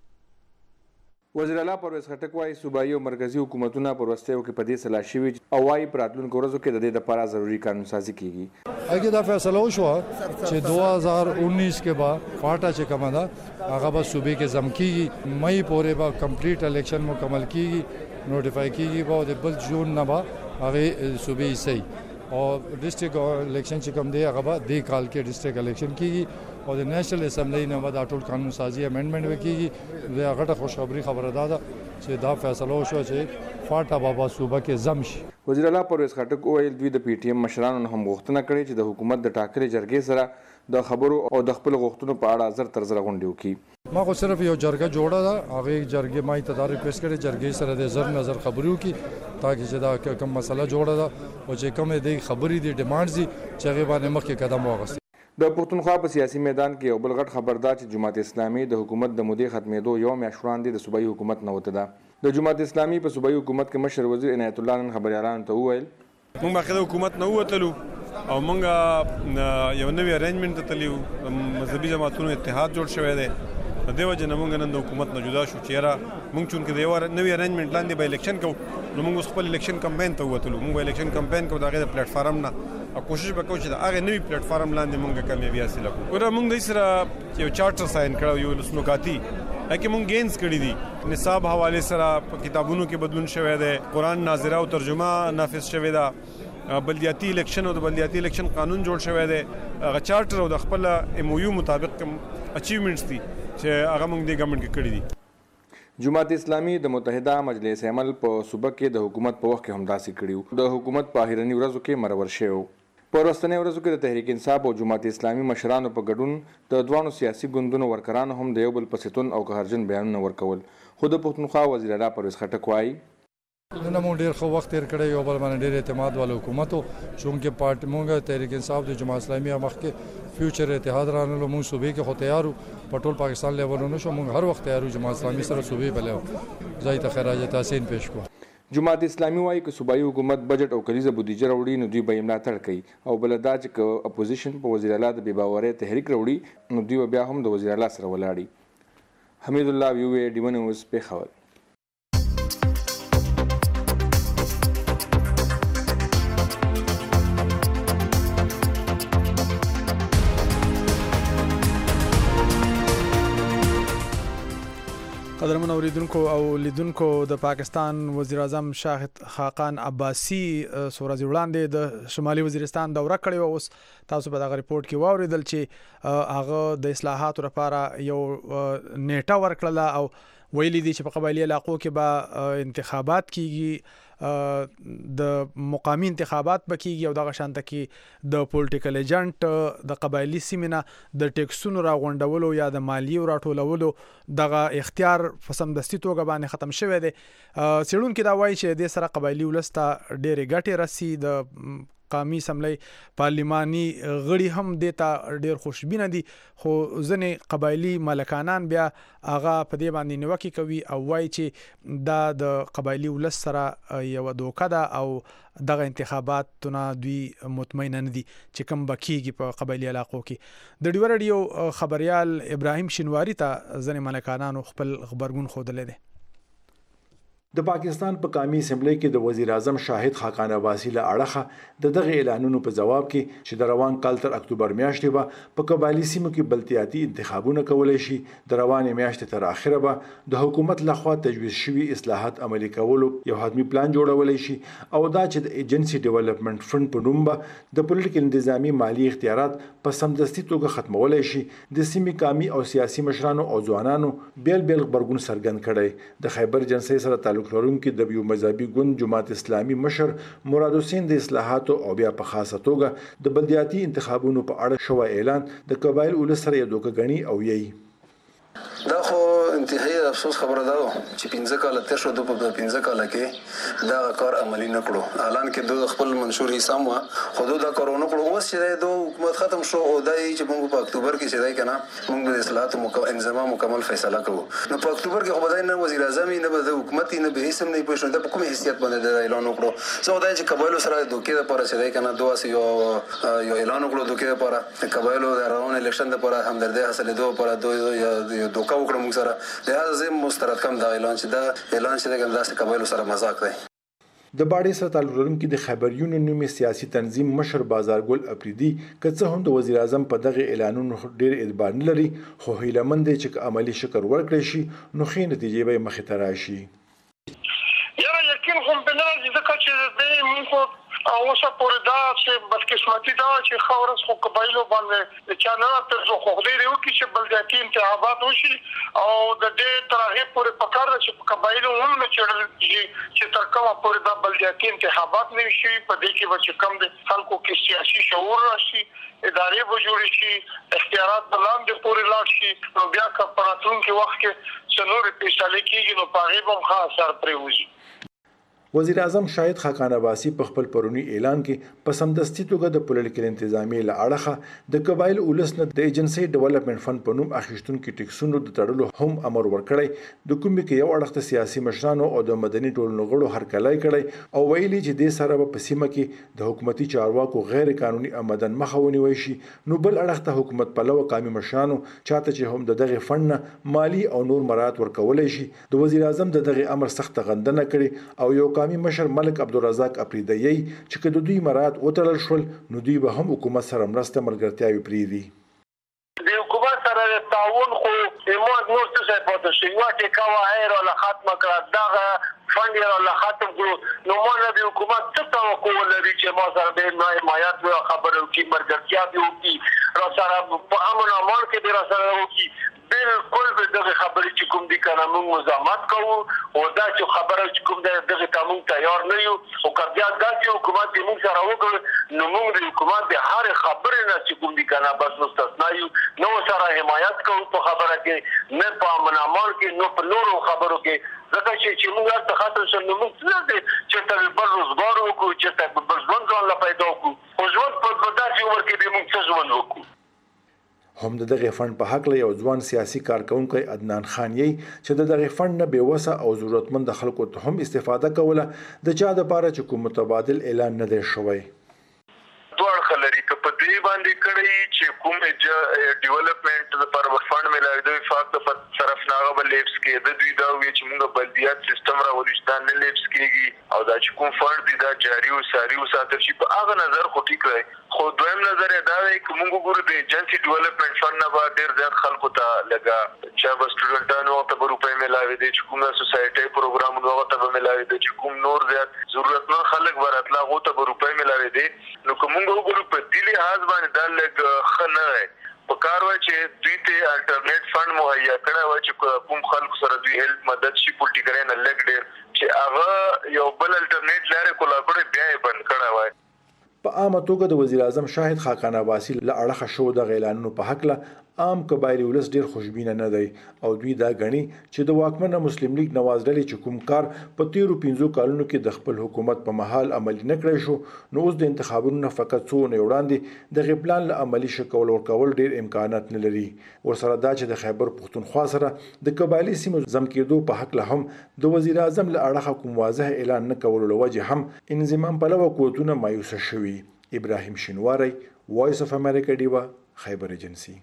وزیر اعلی پرویز خټک وايي صوبایي او مرکزی حکومتونه پر وسته کې په دې سلا شوي او وايي پراتلونکو ورځو کې د دې لپاره ضروري قانون سازي کیږي اګه دا فیصله وشو چې دوه هزار انیس کې با پاټا چې کومه ده هغه به صوبې کې زم کیږي مئی پورې به کمپلیټ الیکشن مکمل کیږي نوټیفای کیږي به د بل جون نه به هغه صوبې سي او ډیسټریکټ الیکشن چې کوم دی هغه به د کال کې ډیسټریکټ الیکشن کیږي او د نېشنل اسمبلی نه به دا ټول قانون سازي امندمنت وکړي دا غټه خوشخبری خبره ده چې دا فیصله وشو چې فاټا بابا صوبه کې زم شي وزیر اعلی پرویز خټک ویل دوی د پی ټی ایم مشرانو هم غوښتنه کړې چې د حکومت د ټاکلې جرګې سره د خبرو او د خپل غوښتنو په اړه زر تر زر غونډې وکړي ما خو صرف یو جرګه جوړه ده هغه جرګې ما ته دا ریکوست کړې جرګې سره د زر نظر خبرو وکړي تاکي چې دا کوم مسله جوړه ده او چې کوم د خبرې د ډیمانډز چې هغه باندې مخکې قدم واغست د پښتونخوا په سیاسي میدان کې یو بل غټ خبردار چې جماعت اسلامي د حکومت د مودې ختمېدو یو میاشت وړاندې د صوبایي حکومت نه وته ده د جماعت اسلامي په صوبایي حکومت کې مشر وزیر عنایت الله نن خبريالانو ته وویل موږ باقي حکومت نه ووتلو او موږ یو نوی ارینجمنت ته تللیو مذهبي جماعتونو اتحاد جوړ شوی دی د دې وجه نه موږ نن د حکومت نه جدا شو چې را موږ چونکې د یو نوی ارینجمنت لاندې به الیکشن کوو نو موږ خپل الیکشن کمپاین ته ووتلو موږ الیکشن کمپاین کوو د هغې د پلیټ فارم نه او کوشش وکړو چې د هغې نوي پلیټ فارم لاندې موږ کامیابي حاصله کړو ګوره موږ دوی سره یو چارټر ساین کړی یو لسنوکاتي هغې موږ گینز کړي دي نصاب حوالې سره په کتابونو کې بدلون شوی دی قرآن ناظره او ترجمه نافذ شوې ده بلدیاتي الیکشن او د بلدیاتي الیکشن قانون جوړ شوی دی هغه چارټر او د خپل ایم او یو مطابق کوم اچیومنټس دي چې هغه موږ د ګورنمنټ کې کړي دي جماعت اسلامي د متحده مجلس عمل په صوبه کې د حکومت په وخت کې هم داسې کړیو د حکومت په اخرنی ورځو کې مرور شوی په وروستنۍ ورځو کې د تحریک انصاف او جماعت اسلامي مشرانو په ګډون د دوانو سیاسي ګوندونو ورکرانو هم د یو بل په ستون او قهرجن بیانونه ورکول خو د پښتونخوا وزیر اعلی پرویز خټک وایي نن موږ ډېر ښه وخت تیر کړی یو بل باندې ډېر اعتماد والو حکومت چونکې پارټي موږ تحریک انصاف د جماعت اسلامي مخکې فیوچر اتحاد رانلو موږ صوبې کې خو تیارو په ټول پاکستان لیولونو شو موږ هر وخت تیارو جماعت اسلامي سره صوبې بلو ځای ته خراج تحسین پیش کو جماعت اسلامي وايي چې صوبایي حکومت بجټ او کلیزه بودیجه راوړي نو دوی به یې ملاتړ کوي او بل دا چې اپوزیشن په وزیر اعلی د بې باورۍ تحریک راوړي نو دوی بیا هم د وزیر اعلی سره ولاړي حمید الله ویو ډیو نیوز پیښور قدرمن اوریدونکو او لیدونکو د پاکستان وزیر اعظم شاهد خاقان عباسی سورز وړاندې د شمالي وزیرستان دوره کړې و. اوس تاسو په دغه ریپورت کې واوریدل چې هغه د اصلاحاتو لپاره یو نیټه ورکړه او ویلي دي چې په قبایلی علاقو کې به انتخابات کیږي، د مقامی انتخابات بکیږي او دغه شانته کې د پولیټیکل ایجنټ د قبایلی سیمینه د ټیکسونو راغونډولو یا د مالیې راټولولو دغه اختیار په سمدستي توګه باندې ختم شوی دی. څېړونکي دا وایي چې د سره قبایلی ولسته ډېرې ګټې رسي. د قومي اسمبلی پارلماني غړي هم دیتا ډېر خوشبینه دي، خو ځنې قبایلی ملکانان بیا هغه په دې باندې نیوکې کوي او وایي چې دا د قبایلی ولس سره یو دوکه ده او دغه انتخاباتونه دوی مطمئن نه دي چې کوم بکیږي په قبایلی علاقو کې. د ډیو رادیو خبريال ابراهیم شینواری ته ځنې ملکانانو خپل خبرګون خوده دی. د پاکستان په قومي اسمبلی کې د وزیر اعظم شاهد خاقان عباسی له اړخه د دغه اعلانونو په جواب کې چې د روان کال تر اکتوبر میاشتې به په قبایلی سیمو کې بلتیاتي انتخابونه کولای شي، د روانې میاشتې تر اخره به د حکومت لخوا تجویز شوي اصلاحات عملي کولو یو حتمی پلان جوړولای شي او دا چې د ایجنسي ډیولپمنٹ فند په نوم به د پولیټیکل انتظامی مالی اختیارات په سمدستي توګه ختمولای شي. د سیمې قومي او سیاسي مشرانو او ځوانانو بیل بیل خبرګون څرګند کړي. د خیبر جنسي سره تعلق لرونکي د یو مذهبي ګوند جماعت اسلامي مشر مراد حسین د اصلاحاتو او بیا په خاصه توګه د بلدیاتي انتخابونو په اړه شو اعلان د قبایل ولس سره یو دوکه غني او یی دا خو انتهایی افسوس خبره ده چې پنځه کاله تیر شو، په پنځه کاله کې دا کار عملی نه کړو. اعلان کې د خپل منشور حساب وا خو دا کار نه کړو. اوس چې د حکومت ختم شو او دای چې موږ په اکتوبر کې چې دای کنه موږ د اصلاحاتو مکمل انضمام مکمل فیصله کوو. نو په اکتوبر کې خو بدای نه وزیر اعظم نه به د حکومت نه به هیڅ نه پېښ نه په کوم حیثیت باندې د اعلان وکړو. زه دای چې قبایل سره دوکې لپاره چې دای کنه دوه یو یو اعلان وکړو دوکې لپاره قبایل د روان الیکشن لپاره همدردی حاصلې دوه لپاره دوه دوکه وکړو موږ سره. لهدا زه مسترد کوم دا اعلان چې دا اعلان چې دغه داسې قبایل سره مذاق دی. د باډي سره تعلق لرونکي د خیبر یونین نومي سیاسي تنظیم مشر بازارګل اپریدي که څه هم د وزیر اعظم په دغه اعلانونو ډېر اعتبار نه لري، خو هیلهمند دی چې عملی شکر ورکړي شي نو ښې نتیجې به مخې ته راشي. یاره یقین خو به نه راځي ځکه چې د موږ او اوسه پورې دا چې بدقسمتي دا چې خاورس خو قبایلو باندې چې نه تر خو خدای دی وکړي چې بلدیاتي انتخابات وشي او د دې تر هغه پورې پکار چې په قبایلو هم نه چړل چې تر کومه پورې دا بلدیاتي انتخابات نه شي په دې کې چې کم د خلکو کې سیاسي شعور راشي، ادارې به جوړ شي، اختیارات بلاندې پورې لاړ شي، نو بیا که په راتلونکي وخت کې څه نورې فیصلې کېږي نو په هغې به هم ښه اثر پرې وځي. وزیر اعظم شاهد خاقان عباسی په خپل پرونی اعلان کې په سمدستي توګه د پولیټیکل انتظامی له اړخه د قبایل ولس نه د ایجنسي ډیولپمنٹ فند په نوم اخیستونکو ټیکسونو د تړلو هم امر ورکړی. د کومې کې یو اړخ سیاسي مشرانو او د مدني ټولنو غړو هرکلی کړی او ویلي چې د سره په سیمه کې د حکومتي چارواکو غیر قانوني آمدن مخه ونیوي شي. نو بل اړخ ته حکومت پلوه قومي مشرانو چاته چې هم د دغه فند نه مالی او نور مراد ورکولای شي. د وزیر اعظم د دغه امر سخت غندنه کړي او یو قومي مشر ملک عبدالرزاق اپریدی چې که د دوی مراد وتړل شول نو دوی به هم حکومت سره مرسته ملګرتیاوي پریږدي. د حکومت سره تعاون خو ایمان نور څه پاتې شي یو ټیکا وایره ولا ختمه کړه دا فند ولا ختم کړو نو موږ د حکومت څه توقع لري چې ما سره به حمایت او خبرو کې مرګرتیا دی او کی را سره په امن امان کې به را سره وکي. بالکل به دغه خبرې چې کوم دي کنه موږ مزاحمت کوو او دا چې خبره چې کوم دی دغه ته موږ تیار نه یو او که بیا داسې حکومت دې موږ سره وکړ نو موږ د حکومت د هرې خبرې نه چې کوم دي کنه بس مستثنا یو، نو سره حمایت کوو په خبره کې، نه په امن امان کې، نو په نورو خبرو کې. ځکه چې چې موږ هلته ختم شو نو موږ څه دی چې ته بل روزګار وکړو، چې ته بل ژوند ځان له پیدا وکړو. خو ژوند په داسې عمر کې به موږ څه ژوند وکړو. هم د دغه فند په حق له یو ځوان سیاسي کارکونکو عدنان خان یی چې د دغه فند نه بیوسه او ضرورتمند خلکو ته هم استفاده کوله د چا د پاره چې کوم متبادل اعلان نه دی شوی. دوه خلری که په دې باندې کړی چې کوم ډیولپمنٹ لپاره فند ملایي د وفاق د طرف ناغه بل لیبس کې د دوی دا وی چې موږ بلدیات سیستم راولي چې دا نه لیبس کېږي او دا چې کوم فند دي دا جاري او ساري او ساتل شي په هغه نظر خو ټیک دی خو دویم نظر دا دی چې موږ ګورو د ایجنسي ډیولپمنٹ فند نه به ډېر زیات خلکو ته لګا چې به سټوډنټانو ته به روپۍ ملاوي دي چې کومه سوسایټي پروګرامونو هغه ته به ملاوي دي چې کوم نور زیات ضرورتمند خلک وراتلا هغه ته به روپۍ ملاوي دي نو کوم وګورو په دې لحاظ باندې دا لږ ښه نه دی په کار وای چې دوی ته الټرنیټ فند مهیا کړی وای چې کوم خلکو سره دوی هیلپ مدد شي پولیټیکل نه لګ ډېر چې هغه یو بل الټرنیټ لارې کولا کړی بیا یې بند کړی وای. په عامه توګه د وزیر اعظم شاهد خاقان عباسي له اړخه شو د اعلانونو په حق له عام قبایلی ولس ډیر خوشبینه نه دی او دوی دا غني چې د واکمنه مسلم لیگ نواز ډلې چې کوم کار په تیرو پنځو کالونو کې د خپل حکومت په محل عملی نه کړی شو نو اوس د انتخابونو نه فقط څو نه وړاندې د غپلان له عملی شکل ورکول ډیر امکانات نه لري. ورسره دا چې د خیبر پختونخوا سره د قبایلی سیمو زم کېدو په حق له هم د وزیر اعظم له اړخه کوم واضح اعلان نه کولو لوجه هم انضمام په لور قوتونه مایوس شوي. ابراهیم شینواری، وایس اف امریکا دیوا، خیبر ایجنسی.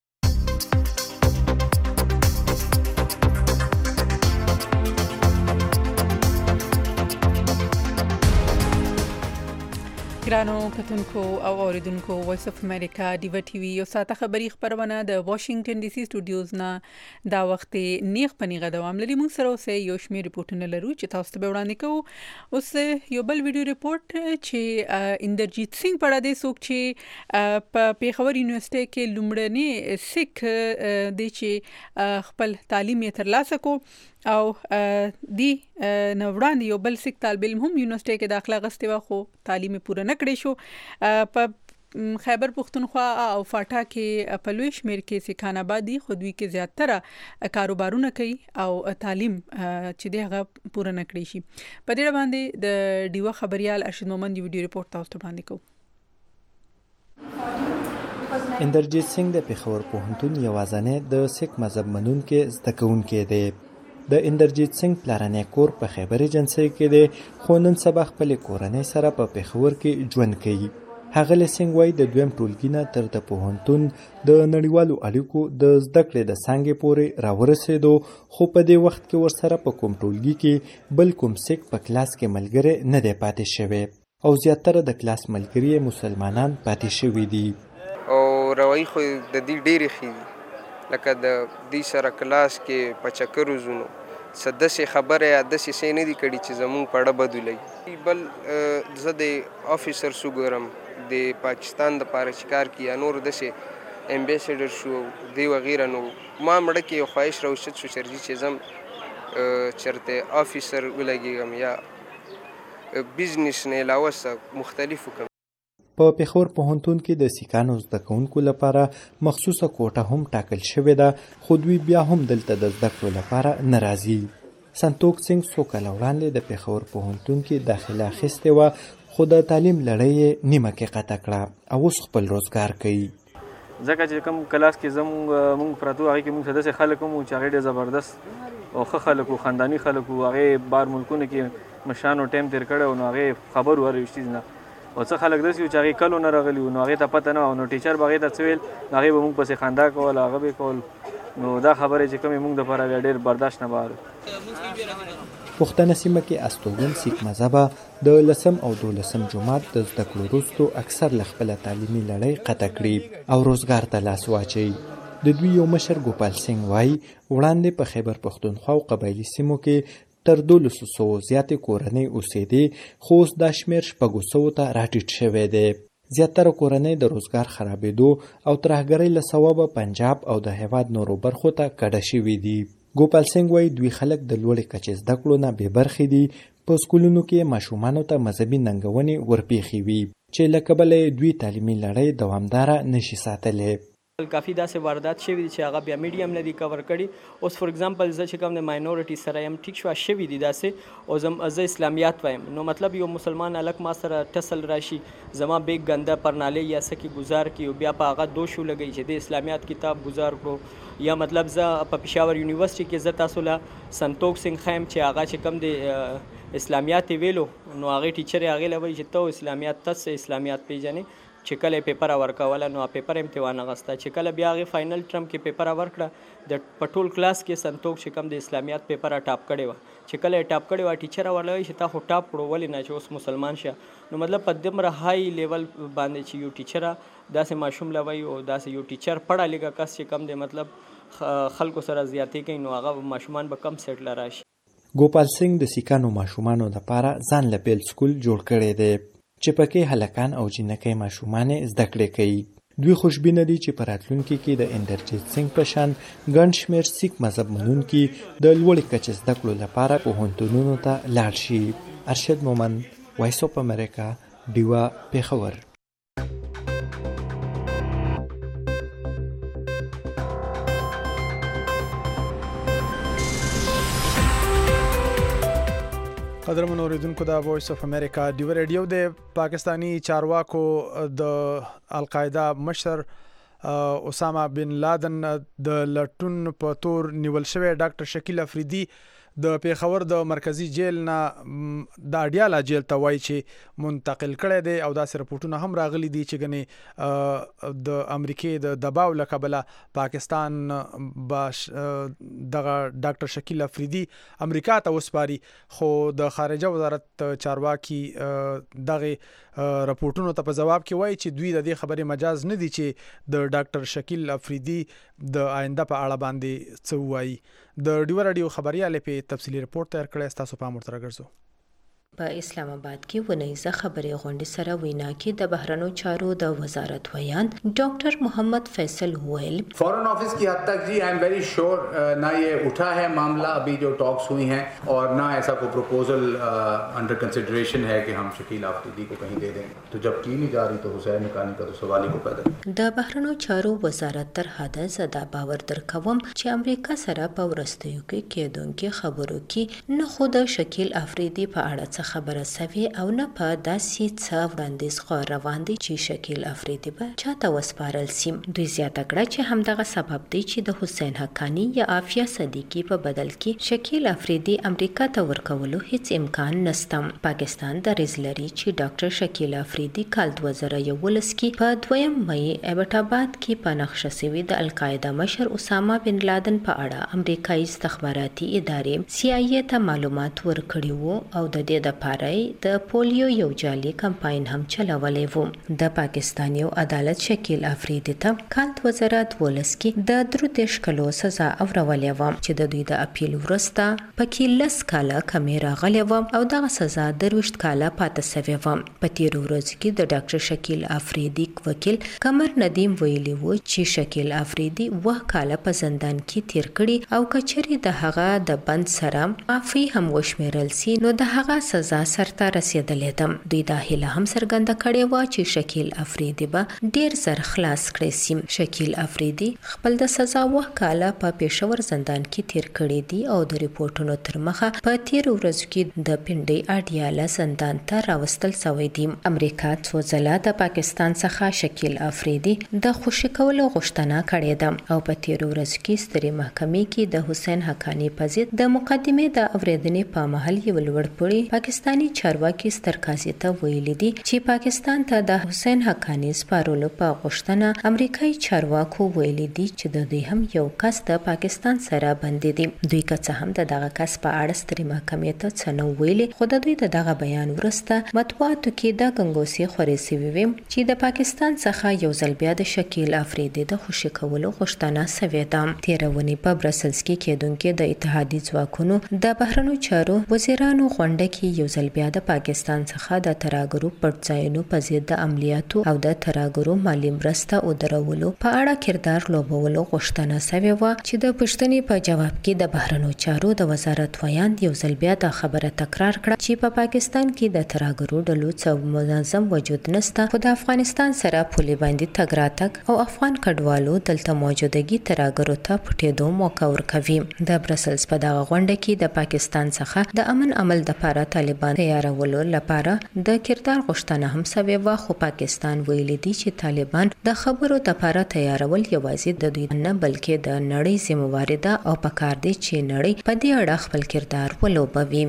ګرانو کتونکو او اوریدونکو وایس اف امریکا دیوا ټي وي یو ساته خبری خبرونه د واشنگټن ډي سي سټوډیوز نه دا وخت نیغ پنیغه دوام لري. موږ سره اوسه یو شمېر ریپورتونه لرو چې تاسو ته وړاندې کوو. اوس یو بل ویډیو ریپورت چې اندرجیت سنگ په اړه د څوک چې په پیښور یونیورسيټي کې لومړنی سیک د چې خپل تعلیم یې ترلاسه کو او دی نو وړاندې یو بل سیک طالب علم هم یونیورسيټي کې داخله غوښتي و خو تعلیم پوره نه کړی شو. په خیبر پختونخوا او فاټا کې په لوی شمیر کې سکان آبادی خودوی کې زیاتره کاروبارونه کوي او تعلیم چې دغه پوره نه کړی شي. په دې باندې د ډیوا خبريال ارشد مومند ویډیو ریپورت تاسو ته باندې کوم. اندرجیت سنگ د پیښور پوهنتون یوازینی د سیک مذهب منونکي زده کوونکی دی. د اندرجیت سنگ پلارنی کور په خیبر ایجنسی کې دی خو نن سبا خپل کورنۍ سره په پیښور کې ژوند کوي. هغه سنگ وای د دویم ټولګي نه تر د پوهنتون د نړیوالو اړیکو د زده کړې د څانګې پورې راورسېدو خو په دې وخت کې ورسره په کوم ټولګي کې بل کوم سیک په کلاس کې ملګری نه دی پاتې شوی او زیاتره د کلاس ملګري مسلمانان پاتې شوي دي. او روایي خو د دې ډېرې ښې لکه د دې سره کلاس کې په چکرو ځونو څه داسې خبره یا داسې څه نه دي کړي چې زمونږ په اړه بدولوي. بل زه د افیسر سو ګورم د پاکستان دپاره چې کار کړي یا نور داسې امبیسډر شو دی وغیره نو ما مړه کې یو خواهش راوچت شو چې زم چېرته افیسر ولګېږم یا بزنس نه علاوه څه مختلف وکړم. په پیښور پوهنتون کې د سیکانو زده کوونکو لپاره مخصوصه کوټه هم ټاکل شوې ده خو دوی بیا هم دلته د زده کړو لپاره نه راځي. سنتوک سنگ څو کاله وړاندې د پیښور پوهنتون کې داخله اخیستې وه خو د تعلیم لړۍ یې نیمه کې قطع کړه او اوس خپل روزګار کوي. ځکه چې کوم کلاس کې زموږ موږ پراتو هغې کې موږ ته داسې خلک هم وو چې هغې ډېر زبردست او ښه خلک وو، خانداني خلک وو. هغې بار ملکونو کې مشرانو ټایم تېر کړی و نو هغې خبر وه رښتیز نه او څه خلک داسې وو چې هغې کلو نه راغلي وو نو هغې ته پته نه وه نو ټیچر به هغې ته څه ویل نو هغې به موږ پسې خندا کول هغه به کول نو دا خبرې چې کومې موږ دپاره بیا ډېر برداشت نه بهر. پښتنه سیمه کې استوګن سیک مذهبه د لسم او دولسم جماعت د زده کړو وروستو اکثر له خپله تعلیمي لړۍ قطع کړي او روزګار ته لاس واچوي. د دوی یو مشر ګوپال سنگ وایي وړاندې په خیبر پښتونخوا او قبایلي سیمو کې تر دولسو سوو زیاتې کورنۍ اوسېدې خو اوس دا شمېر شپږو سوو ته راټیټ شوی دی. زیاتره کورنۍ د روزګار خرابېدو او ترهګرۍ له سببه پنجاب او د هېواد نورو برخو ته کډه شوي دي. ګوپال سنگ وایي دوی خلک د لوړې کچې زده کړو نه بې برخې دي. په سکولونو کې ماشومانو ته مذهبي ننګونې ورپېښې وي چې له کبله یې دوی تعلیمي لړۍ دوامداره نشي ساتلی. کافی داسې واردات شوي دي چې هغه بیا میډیم نه دي کور کړي. اوس فور ایگزامپل زه چې کوم د ماینورټي سره یم ټیک شوه شوي دي داسې او زم زه اسلامیات وایم نو مطلب یو مسلمان هلک ما سره ټسل راشي زما بیگ ګنده پرنالې یا څه کې ګزار کړي او بیا په هغه دوشو لګوي چې د اسلامیات کتاب ګزار کړو یا مطلب زه په پېښور یونیورسټي کې زه تاسو له سنتوک سنگ خیم چې هغه چې کوم د اسلامیات ویلو نو هغې ټیچر یې هغې له وایي چې ته اسلامیات تاسې اسلامیات پېژنې چې کله پیپر ورکوله نو پیپر هم ته وانغسته چې کله بیا هغې فاینل ټرم کې پیپر ورکړه د په ټول کلاس کې سنتوق چې کوم د اسلامیات پیپر ټاپ کړی وه چې کله یې ټاپ کړی وه ټیچر ورله وایي چې تا خو ټاپ کړو ولې نه چې اوس مسلمان شه نو مطلب په دومره های لیول باندې چې یو ټیچره داسې ماشوم له وایي او داسې یو ټیچر پړه لږه کس چې کم دی مطلب خلکو سره زیاتې کوي نو هغه ماشومان به کم سیټله راشي. ګوپال سنگ د سیکانو ماشومانو لپاره ځان له بیل سکول جوړ کړی دی چې پکې هلکان او جنکۍ ماشومان زده کړې کوي. دوی خوشبینه دي چې په راتلونکي کې د اندرجیت سنگ په شان ګڼ شمېر سیک مذهب منونکي د لوړې کچې زده کړو لپاره پوهنتونونو ته لاړ شي. ارشد مومند، وایس اف امریکا، ډیوا، پېښور. قدرمن اوریدونکو د وایس اف امریکا ډیو ریډیو د پاکستانی چارواکو د القاعده مشر اسامه بن لادن د لټون په تور نیول شوی ډاکټر شکیل افریدي د پیښور د مرکزی جیل نه د اډیاله جیل ته وایي چې منتقل کړی دی او داسې رپورټونه هم راغلي دي چې ګنې د امریکای د دباو له کبله پاکستان باش دغه ډاکټر شکیل افریدي امریکا ته وسپاري خو د خارجه وزارت چارواکي دغه رپورټونو ته په جواب کې وایي چې دوی د دې خبرې مجاز نه دي چې د ډاکټر شکیل افریدي د آینده په اړه باندې څه وایي. د ډیو رادیو خبرياله په تفصیلی رپورت تیار کړی تاسو په امر تر ګرځو. په اسلام آباد کې ونیزه خبري غونډې سره وینا کې د بهرنو چارو د وزارت ویاند ډاکټر محمد فیصل ویل فورن آفس کی حد تک جی I am very sure ना ये उठा है मामला अभी जो टॉक्स हुई हैं और ना ऐसा कोई प्रपोजल अंडर कंसीडरेशन है कि हम शकील आफरीदी को कहीं दे दें तो जब की नहीं जा रही तो हुसैन हक्कानी का तो सवाल ही को पैदा. د بهرنو چارو وزارت تر حده زده باور درکوم چې امریکا سره په ورستیو کې کېدونکو خبرو کې نه خود شکیل افریدي په اړه خبره سوي او نه په داسې څه وړاندیز خو روان دي چې شکیل افریدي به چاته وسپارل سي. دوی زیاته کړه چې همدغه سبب دی چې د حسین حقانی یا عافیه صدیقی په بدل کې شکیل افریدي امریکا ته ورکولو هیڅ امکان نشته. پاکستان د ریزلري چې ډاکټر شکیل افریدي کال دوه زره یولس کې په دویم مې ایبټ آباد کې په نقشه سوي د القاعده مشر اسامه بن لادن په اړه امریکایي استخباراتي ادارې سی آی ای ته معلومات ورکړي وو او د دې د پاره د پولیو یو جالي کمپاین هم چلولې وو. د پاکستان یو عدالت شکیل افریدي ته کال دوه زره دولس کې د درو دیش کلو سزا اورولې و چې د دوی د اپیل ورسته پکې لس کاله کمې راغلې و او دغه سزا درويشت کاله پاتې شوې و. په تیر ورځ کې د ډاکټر شکیل افریدي وکیل قمر ندیم ویلي و چې شکیل افریدي وه کاله په زندان کې تیر کړي او کچري د هغه د بند سره معافي هم وشمیرل سي نو د هغه سزا سرته رسیدلې ده. دوی دا هیله هم څرګنده کړې و چې شکیل افریدي به ډیر زر خلاص کړي سي. شکیل افریدي خپل د سزا وه کاله په پېښور زندان کې تیر کړي دي او د ریپورتونو تر مخه په تیر ورځ کې د پنډي اډیاله زندان ته راوستل شوی دی. امریکا څو ځله د پاکستان څخه شکیل افریدي د خوشی کولو غوښتنه کړې ده او په تیر ورځ کې سترې محکمې کې د حسین حقانی په ضد د مقدمې د اوریدنې په محل یو لوړپوړي پاکستانی چارواکي ستر قاضي ته ویلي دي چې پاکستان ته د حسین حقانی سپارلو په غوښتنه امریکایي چارواکو ویلي دي چې د دوی هم یو کس د پاکستان سره بندي دي. دوی که څه هم د دغه کس په اړه سترې محکمې ته څه نه ویلي خو د دوی د دغه بیان وروسته مطبوعاتو کې د ګنګوسې خورې سوي وي چې د پاکستان څخه یو ځل بیا د شکیل افریدي د خوشي کولو غوښتنه سوې ده. تیرونی په برسلز کې کېدونکو د اتحادي ځواکونو د بهرنو چارو وزیرانو غونډه کې یو ځل بیا د پاکستان څخه د تراګرو پټځایونو په ضد د عملیاتو او د تراګرو مالی مرسته او درولو په اړه کردار لوبولو غوښتنه شوې و چې د پښتنې په جواب کې د بهرنو چارو د وزارت ویاند یو ځل بیا د خبره تکرار کړه چې په پا پاکستان کې د تراګرو ډلو څو منظم وجود نشته خو د افغانستان سره پولي باندې تګ راتګ او افغان کډوالو دلته موجودګي تراګرو ته پټېدو موقع ورکوي. د برسلز په دغه غونډه کې د پاکستان څخه د امن عمل د لپاره طالبان تیارولو لپاره د کردار غوښتنه هم شوې و خو پاکستان ویلي دی چې طالبان د خبرو لپاره تیارول یوازې د دوی نه بلکې د نړۍ ذمہواری ده او پکار دی چې نړۍ په دې اړه خپل کردار ولوبوي.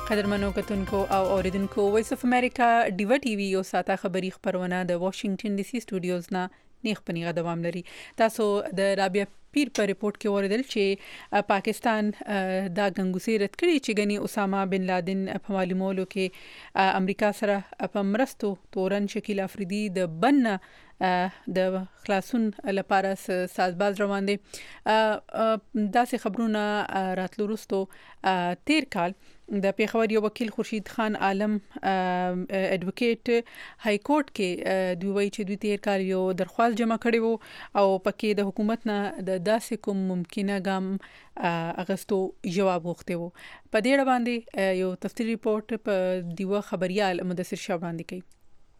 قدرمنو کتونکو او اوریدونکو وایس اف امریکا ډیوا ټي وی یو ساته خبری خبرونه د واشنگټن ډي سي سټوډیوز نه نیغ پنیغه دوام لري. تاسو د رابعه پیر په ریپورت کې وردل چې پاکستان دا غنګوسي رد کړی چې غني اسامه بن لادن په معلومولو کې امریکا سره په مرستو تورن شکیل افریدي د بن د خلاصون لپاره سازباز روان دي. داسې خبرونه راتلو وروسته تیر کال د پیښور یو وکیل خورشید خان عالم اډوکیټ های کورټ کې دوی وایي چې دوی تیر کال یو درخواست جمع کړی وو او پکې د حکومت نه د داسې کوم ممکنه ګام اغستو جواب غوښته وو. په دې اړه باندې یو تفصیلي ریپورت په دیوه خبريال مدثر شاه باندې کوي.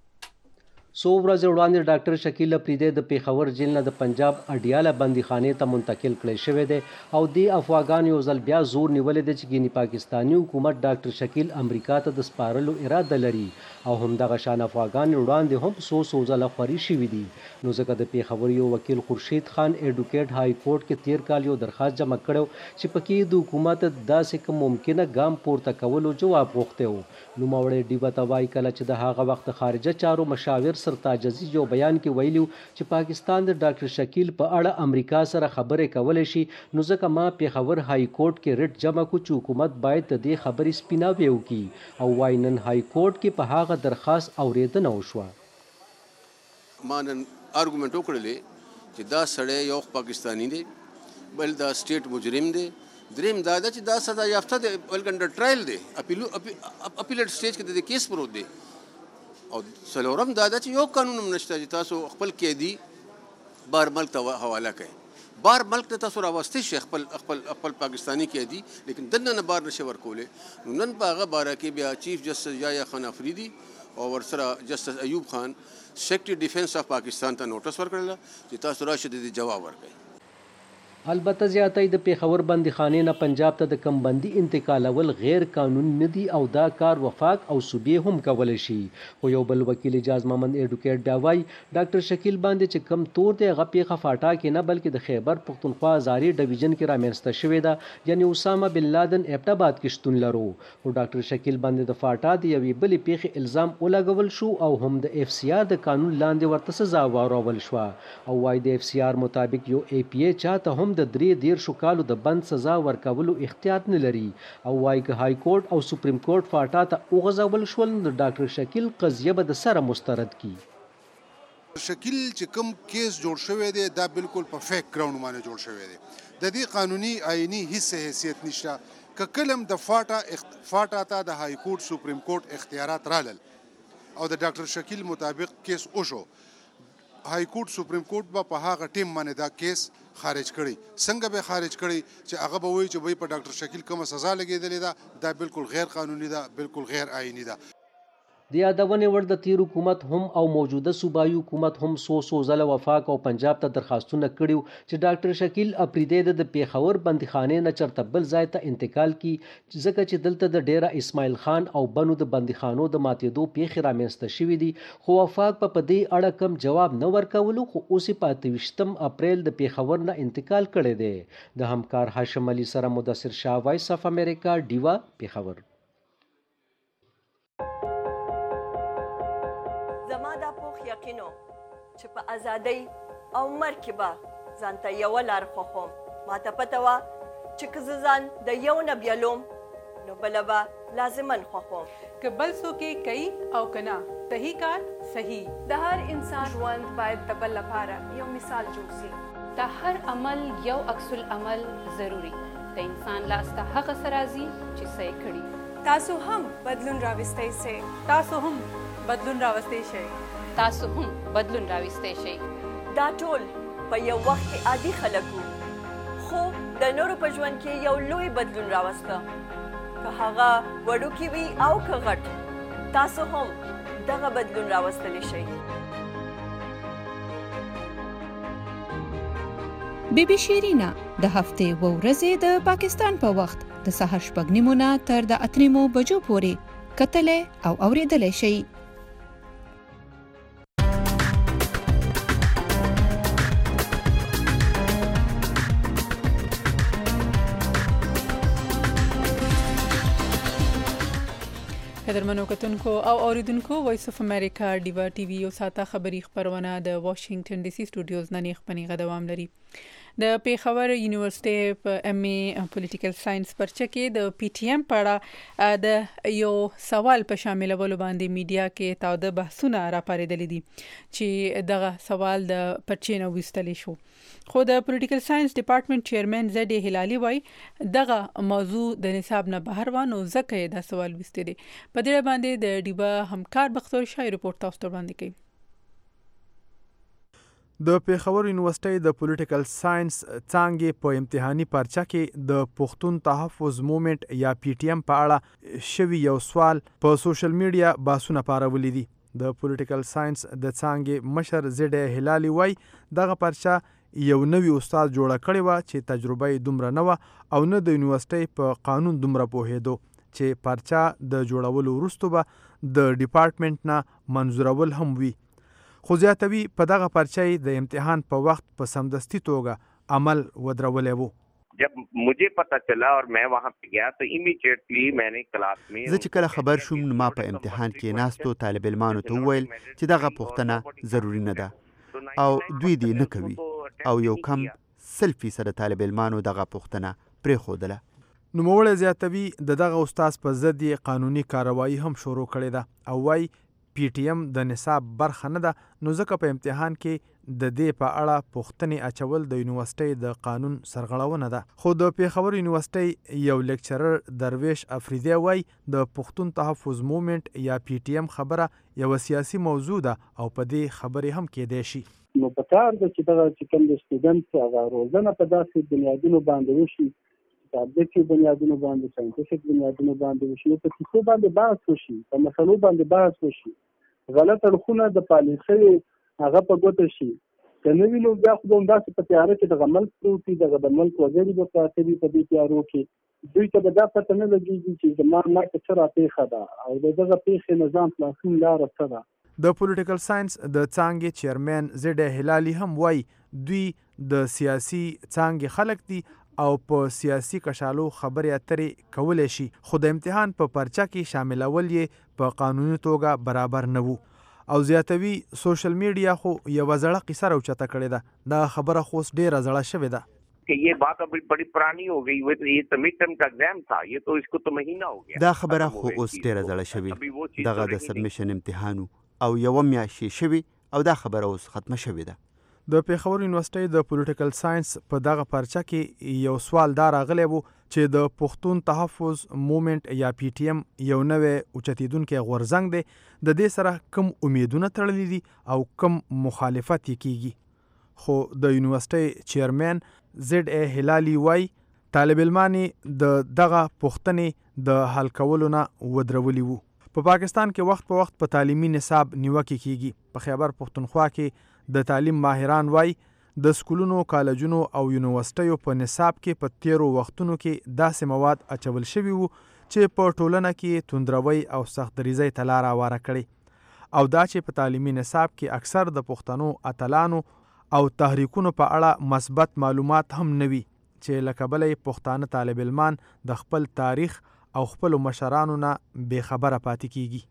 سو ورځې وړاندې ډاکټر شکیل اپریدی د پیښور جیل نه د پنجاب اډیاله بندیخانې ته منتقل کړی شوی دی او د افغان یو ځل بیا زور نیولې دی چې ګینی پاکستانی حکومت ډاکټر شکیل امریکا ته د سپارلو اراده لري او هم دغه شان افغان وړاندې هم سو سو ځله خوري شوی دي. نو ځکه د پیښور یو وکیل خورشید خان اډوکیټ های کورټ کې تیر کال یو درخواست جمع کړو چې پکې د حکومت داسې کوم ممکنه ګام پورته کولو جواب غوښته وو. نو ماوړې ډیبه توای کله چې د هغه وخت خارجه چارو مشاور سرتاج عزیز یو بیان کې ویلو چې پاکستان د ډاکټر شکیل په اړه امریکا سره خبرې کولای شي. نو ځکه ما پیښور های کورټ کې ریټ جمع کو چې حکومت باید د دې خبرې سپیناوي وکړي او واینن های کورټ کې په هغه درخواست اوریدنه وشوه. ما نن ارګومنټ وکړلې چې دا سړی یو پاکستانی دی بل دا سټیټ مجرم دی دریم دا ده چې دا سزا یافته دی بلکې انډر ټرایل دی اپیلو اپیلیټ سټیج کې د کیس پروت دی او څلورم دا ده چې یو قانون هم نشته چې تاسو خپل قیدي بار ملک ته حواله کړئ. بار ملک ته تاسو راوستئ شي خپل خپل خپل پاکستانی قیدي لیکن دنه نه بار نشي ورکولی. نو نن په هغه باره کې بیا چیف جسټس یحیی خان افریدي او ورسره جسټس ایوب خان سیکرټری ډیفنس اف پاکستان ته نوټس ورکړل چې تاسو راشي د جواب ورکړئ. البته زیاتې د پیښور بندیخانې نه پنجاب ته د کم بندي انتقالول غیر قانوني ندي او دا کار وفاق او صوبې هم کولای شي. خو یو بل وکیل اجاز محمد اډوکیټ دا وایي ډاکټر شکیل باندې چې کم تور دی هغه پیښه فاټا کې نه بلکې د خیبر پختونخوا ازاري ډیویژن کې رامنځته شوې ده یعنی اسامه بن لادن ایبټ آباد کې شتون لرو. او ډاکټر شکیل باندې د فاټا د یوې بلې پیښې الزام ولګول شو او هم د اف سی آر د قانون لاندې ورته سزا واورول شو او وايي د اف سی آر مطابق یو ای پی ای چاته هم د درې دیر شو کالو د بند سزا ورکولو اختیار نه لري او وايي که های کورټ او سپریم کورټ فاټا ته وغځول شول د ډاکټر شکیل قضیه به د سره مسترد کی. شکیل چې کوم کیس جوړ شوی دی دا بالکل په فیک ګراوند باندې جوړ شوی دی. د دې قانوني آئینی هیڅ حیثیت نشته. که کلم د فاټا فاټا ته د های کورټ سپریم کورټ اختیارات رالل او د ډاکټر شکیل مطابق کیس وشو های کورټ سپریم کورټ به په هغه ټیم باندې دا کیس خارج کړي. څنګه به خارج کړي چې هغه به وایي چې وایي په ډاکټر شکیل کومه سزا لګېدلې ده دا بالکل غیر قانوني ده بالکل غیر آئینی ده. د یادونې وړ د تیر حکومت هم او موجوده صوبایي حکومت هم سو سو ځله وفاق او پنجاب ته درخواستونه کړیو چې ډاکټر شکیل اپریدی د پیښور بندیخانې نه چرته بل ځای ته انتقال کی ځکه چې دلته د ډیره اسماعیل خان او بنو د بندیخانو د ماتېدو پیښې رامنځته شوې دي. خو وفاق په دې اړه کم جواب نه ورکولو خو اوس په اته ویشتم اپریل د پیښور نه انتقال کړی دی. د همکار هاشم علي سره مدثر شاه وایس اف امریکا ډیوا پیښور. یقینو چې په ازادۍ او مرګ کې به ځانته یوه لار خوښوم. ماته پته وه چې که زه ځان د یو نه بیلوم نو بله به لازمن خوښوم. که بل څوک یې کوي او که نه صحیح کار صحیح. د هر انسان ژوند باید د بل لپاره یو مثال جوړ سي. د هر عمل یو عکس العمل ضروري. د انسان لاس ته هغه څه راځي چې څه یې کړي. تاسو هم بدلون راوستی سئ. تاسو هم بدلون راوستی شئ. تاسو هم بدلون راوستی شئ. دا ټول په یو وخت کې عادي خلک وو خو د نورو په ژوند کې یو لوی بدلون راوسته. که هغه وړوکی وي او که غټ تاسو هم دغه بدلون راوستلی شئ. بی بی شیرینا د هفتې و ورځې د پاکستان په وخت د سهار شپږ نیمو نه تر د اته نیمو بجو پورې کتلی او اوریدلی شئ. قدرمنو کتونکو او اوریدونکو وایس اف امریکا ډیوا ټي وی او ساته خبري خبرونه د واشنگټن ډي سي سټوډیوز نه نیخ پنی غدوام لري. د پیښور یونیورسيټي په ام ای پولیټیکل ساينس پرچه کې د پی ټی ایم په اړه د یو سوال په شاملولو باندې میډیا کې تاوده بحثونه راپاریدلې دي چې دغه سوال د پرچې نه وستل شو. خو د پولیټیکل ساينس ډپارټمنټ چیرمن زدي هلالي وای دغه موضوع د نصاب نه بهر وانه ځکه دا سوال وستې دي. په دې باندې د ډیبا همکار بختور شای رپورت تاسو ته وړاندې کوي. د پیښور یونیورسيټي د پولیټیکل ساينس څانګې په امتحاني پرچه کې د پښتون تحفظ موومېنټ یا پی ټی ایم په اړه شوی یو سوال په سوشل میډیا باسونه پارولې دي. د پولیټیکل ساينس د څانګې مشر زدي هلالي وای دغه پرچه یو نوی استاد جوړه کړی و چې تجربه یې دومره نه و او نه د یونیورسيټي په قانون دومره پوهېدو چې پرچه د جوړولو وروسته به د ډپارټمنټ نه منظورول هم وي. خو زیاتوي په دغه پرچه د امتحان په وخت په سمدستي توګه عمل ودرولې وو. जब मुझे पता चला और मैं वहाँ पे गया तो इमीडिएटली मैंने क्लास में زه چې کله خبر شوم نو ما په امتحان کې ناستو طالب علمانو ته وویل چې دغه پوښتنه ضروری نه ده او دوی دې نه کوي او یو کم سل فیصد طالب علمانو دغه پوښتنه پرېښودله. نوموړی زیاتوي د دغه استاد په ضد یې قانوني کاروایی هم شروع کړې ده او وایي پی ټی ایم د نصاب برخه نه ده نو ځکه په امتحان کې د دې په اړه پوښتنې اچول د یونیورسيټي د قانون سرغړونه ده. خو د پیښور یونیورسيټي یو لیکچرر درویش افریدی وای د پښتون تحفظ موومېنټ یا پی ټی ایم خبره یو سیاسي موضوع ده او په دې خبرې هم کېدای شي. نو په کار د چې دغه چې کوم د سټوډنټ هغه روزنه په داسې بنیادونو باندې وشي تابلیټي بنیادونو باندې ساينټیفیک بنیادونو باندې وشي په څه باندې بحث وشي په مسلو باندې بحث وشي غلط اړخونه د پالیسۍ هغه په ګوته شي کنه وینو بیا خو هم داسې په تیاره کې د ملک پروتي دغه د ملک وګړي په خاطر په دې تیارو کې دوی ته دا پته نه لګیږي چې زموږ نه څه راپېښه ده او دغه پیښې نظام خلاصون لار څه ده. د پولیټیکل ساينس د څانګې چیرمن زدي هلالي هم وای دوی د سیاسي څانګې خلک دي او په سیاسي کشالو خبرې اترې کولای شي خو د امتحان په پرچه کې شاملول یې په قانوني توګه برابر نه وو. او زیاتوي سوشل میډیا خو یو زړه قصه راوچته کړې ده دا خبره خو ډیره زړه شوې ده कि ये बात अभी बड़ी पुरानी हो गई वो ये तो मिड टर्म का एग्जाम था ये तो इसको तो महीना हो गया. دا خبره خو اوس ډیره زړه شوې دغه د سبمیشن امتحان او یو میاشتې شوی او دا خبره اوس ختمه شوې ده. د پیښور یونیورسيټي د پولیټیکل ساينس په دغه پرچه کې یو سوال دا راغلی وو چې د پښتون تحفظ موومېنټ یا پی ټی ایم یو نوی اوچتیدونکی غورځنګ دی د دې سره کم امیدونه تړلي دي او کم مخالفت یې کیږي. خو د یونیورسيټي چیرمن زد ای هلالي وای طالب علمانې د دغه پوښتنې د حل کولو نه ودرولي وو. په پا پاکستان کې وخت په وخت په تعلیمي نصاب نیوکه کیږي. په خیبر پښتونخوا کې د تعلیم ماهران وای د سکولونو کالجونو او یونیورسيټیو په نصاب کې په تیرو وختونو کې داسې مواد اچول شوي وو چې په ټولنه کې توندروي او سختدریزۍ ته لاره هواره کړې او دا چې په تعلیمي نصاب کې اکثر د پښتنو اتلانو او تحریکونو په اړه مثبت معلومات هم نه وي چې له کبله یې پښتانه طالب علمان د خپل تاریخ او خپلو مشرانو نه بېخبره پاتې کیږي.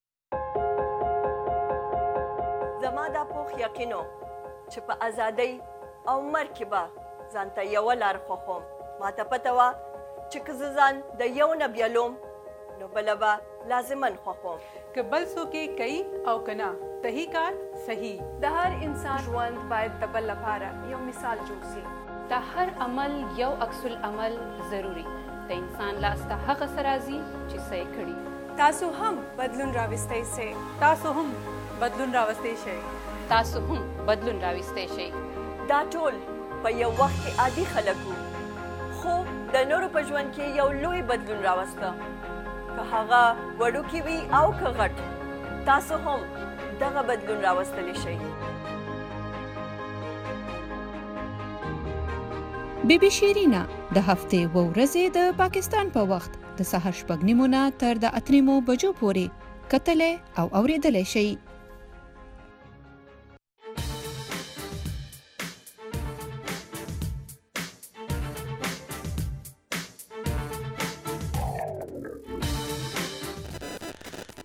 زما دا پوخ یقینو چې په ازادۍ او مرګ کې به ځان ته یوه لار خوښوم. ماته پته وه چې که زه ځان د یو نه بیلوم نو بله به لازمن خوښوم. که بل څوک یې کوي او که نه صحیح کار صحیح. د هر انسان ژوند باید د بل لپاره یو مثال جوړ سي. د هر عمل یو عکس العمل ضروري د انسان لاس ته هغه څه راځي چې څه یې کړي. تاسو هم بدلون راوستی سئ. تاسو هم بدلون راوستی شئ. تاسو هم بدلون راوستی شئ. دا ټول په یو وخت کې عادي خلک وو خو د نورو په ژوند کې یو لوی بدلون راوسته. که هغه وړوکی وي او که غټ تاسو هم دغه بدلون راوستلی شئ. بی بی شیرینا د هفتې و ورځې د پاکستان په وخت د سهار شپږ نیمو نه تر د اته نیمو بجو پورې کتلې او اورېدلی شئ.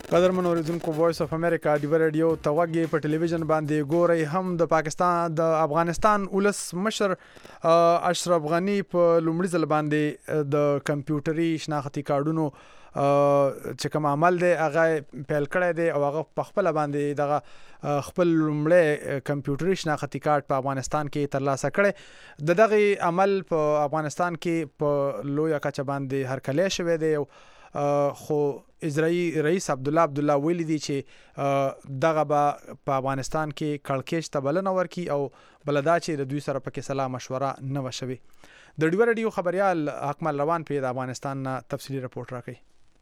قدرمن اوریدونکو وایس اف امریکا ډیو رادیو توګه په ټلویزیون باندې ګوري هم د پاکستان د افغانستان ولس مشر اشرف غنی په لومړي ځل باندې د کمپیوټري شناختی کارډونو چې کوم عمل دی هغه پیل کړی دی او هغه په خپل باندې دغه خپل لومړی کمپیوټري شناختی کارت په افغانستان کې ترلاسه کړی د دغه عمل په افغانستان کې په لوی کچه باندې هرکلی شوی دی خو اجرایی رئیس عبد الله عبد الله ویلي دي چې دغه به په افغانستان کې کړکېچ ته بلنه ورکړي او بلدا چې د دوی سره پکې سلا مشوره نه وشوي. د ډیو رادیو خبريال اکمل روان په افغانستان نه تفصیلی رپورت راکړي.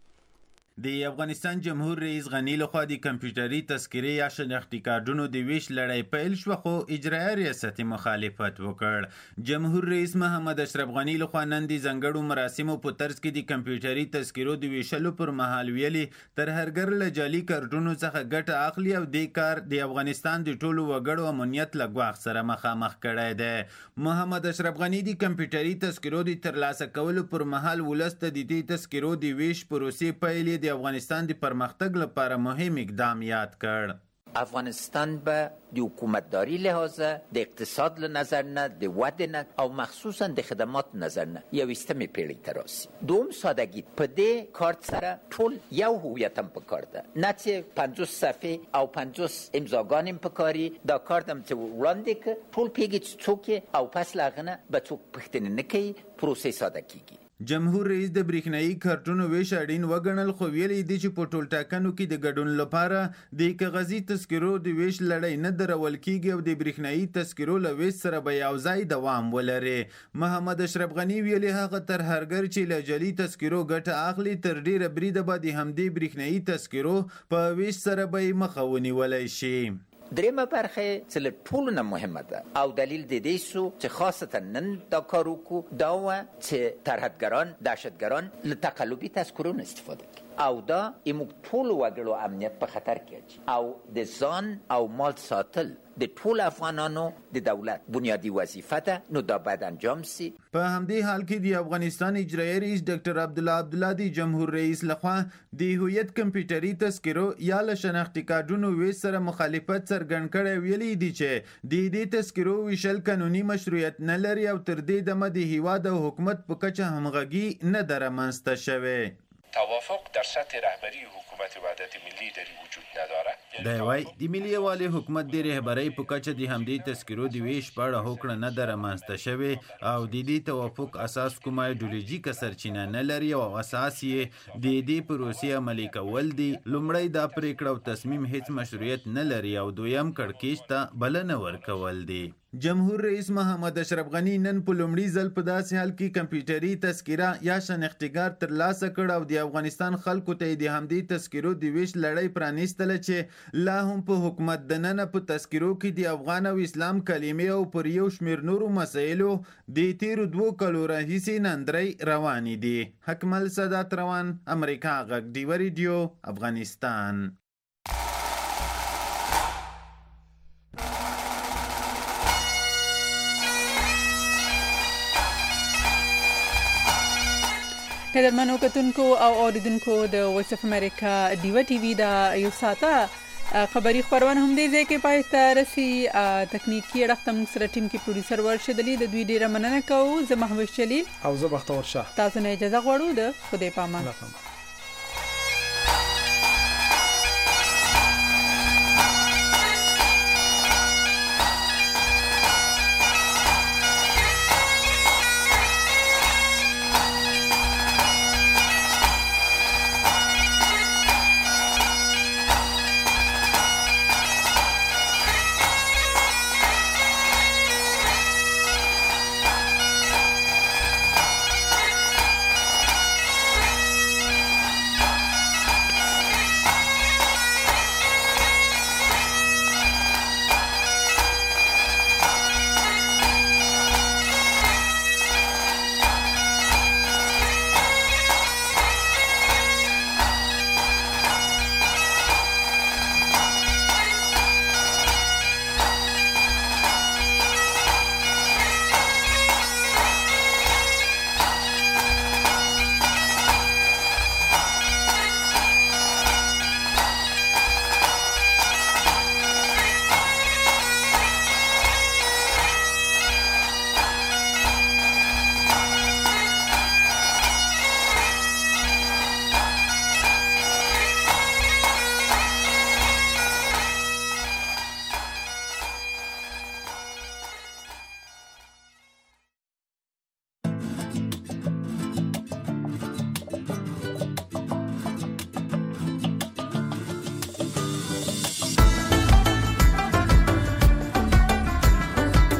د افغانستان جمهور رئیس غنی لخوا د کمپیوټري تذکرې یا شناختی کارډونو د ویش لړۍ پیل شو خو اجرایي ریاست مخالفت وکړ. جمهور رئیس محمد اشرف غنی لخوا نن د ځنګړو مراسمو په ترڅ کې د کمپیوټري تذکرو د ویشلو پر مهال ویلي تر هرګر له جعلي کارډونو څخه ګټه اخلي او د کار د افغانستان د ټولو وګړو امنیت له ګواښ سره مخامخ کړی دی. محمد اشرف غنی د کمپیوټري تذکرو د ترلاسه کولو پر مهال ولس ته د دې تذکرو د ویش پروسې پیلې د افغانستان د پرمختګ لپاره مهم اقدام یاد کړ. افغانستان به د حکومتداری لحاظه د اقتصاد له نظر نه د ودې نه او مخصوصا د خدمات نظر نه یویستمې پیړۍ ته راسي. دوم سادگی په دې کارت سره ټول یو هویت هم پکار ده نه چې پنځوس صفحې او پنځوس امضاګان هم پکاري. دا کارت هم چې وړاندې که ټول پیږي چې څوک او پس له هغه نه به څوک پوښتنه نه کوي پروسې ساده کیږي. جمهور رئیس د بریښنایي کارټونو ویش اړین وګڼل خو ویلي دي چې په ټول ټاکنو کې د ګډون لپاره د کاغذي تذکرو د ویش لړۍ نه درول کیږي او د بریښنایي تذکرو له ویش سره به یو ځای دوام ولري. محمد اشرف غنی ویلي هغه تر هرګر چې له جعلي تذکرو ګټه اخلي تر ډیره بریده به د همدې بریښنایي تذکرو په ویش سره به مخه ونیولی شي. درېمه برخه چې له ټولو نه مهمه ده او دلیل د دې سو چې خاصتا نن دا کار وکړو دا وه چې ترهدګران دهشتګران له تقلبي تذکرو نه استفاده کوي او دا زموږ ټولو وګړو امنیت په خطر کې اچي او د ځان او مال ساتل د ټول افغانانو د دولت بنیادی وظیفه ده نو دا باید انجام سي. په همدې حال کې د افغانستان اجرایي رئیس ډاکټر عبدالله عبدالله د جمهور رئیس لخوا د هویت کمپیوټري تذکرو یا له شناختی کارډونو ویش سره مخالفت څرګند کړی. ویلي دي چې د دې تذکرو ویشل قانوني مشروعیت نه لري او تر دې دمه د هیواد او حکومت په کچه همغږي نه ده رامنځته شوې. توافق در سطح رهبری حکومت وحدت ملی در وجود ندارد. دا وای د ملي یوالي حکومت د رهبرۍ په کچه د همدې تذکرو د ویش په اړه هوکړه نه ده رامنځته شوې او د دې توافق اساس کومه ایډیولوژیکه سرچینه نه لري او اساس یې د دې پروسې عملي کول دي. لومړی دا پریکړه او تصمیم هیڅ مشروعیت نه لري او دویم کړکېچ ته بلنه ورکول دي. جمهور رئیس محمد اشرف غنی نن په لومړي ځل په داسې حال کې کمپیوټري تذکره یا شناختګار ترلاسه کړ او د افغانستان خلکو ته د همدې تذکرو د ویش لړۍ پرانیستله چې لا هم په حکومت دننه په تذکرو کې د افغان او اسلام کلمې او پر یو شمېر نورو مسایلو د تیرو دوو کالو راهیسې نندرۍ روانې دي. حکمل سادات روان، امریکا غږ ډیو رادیو، افغانستان. قدرمنو کتونکو او اوریدونکو د وایس اف امریکا ډیو ټي وي دا یو ساعته خبري خبرونه هم دې ځکه پای ته رسي. تکنیکی اړخ ته موږ سره ټیم کې پروډوسر ورشدلی د دوی ډیره مننه کوو. زه محمد جلیل او زه بختور شاه. تاسو نه اجازه غواړو د خدای پامان.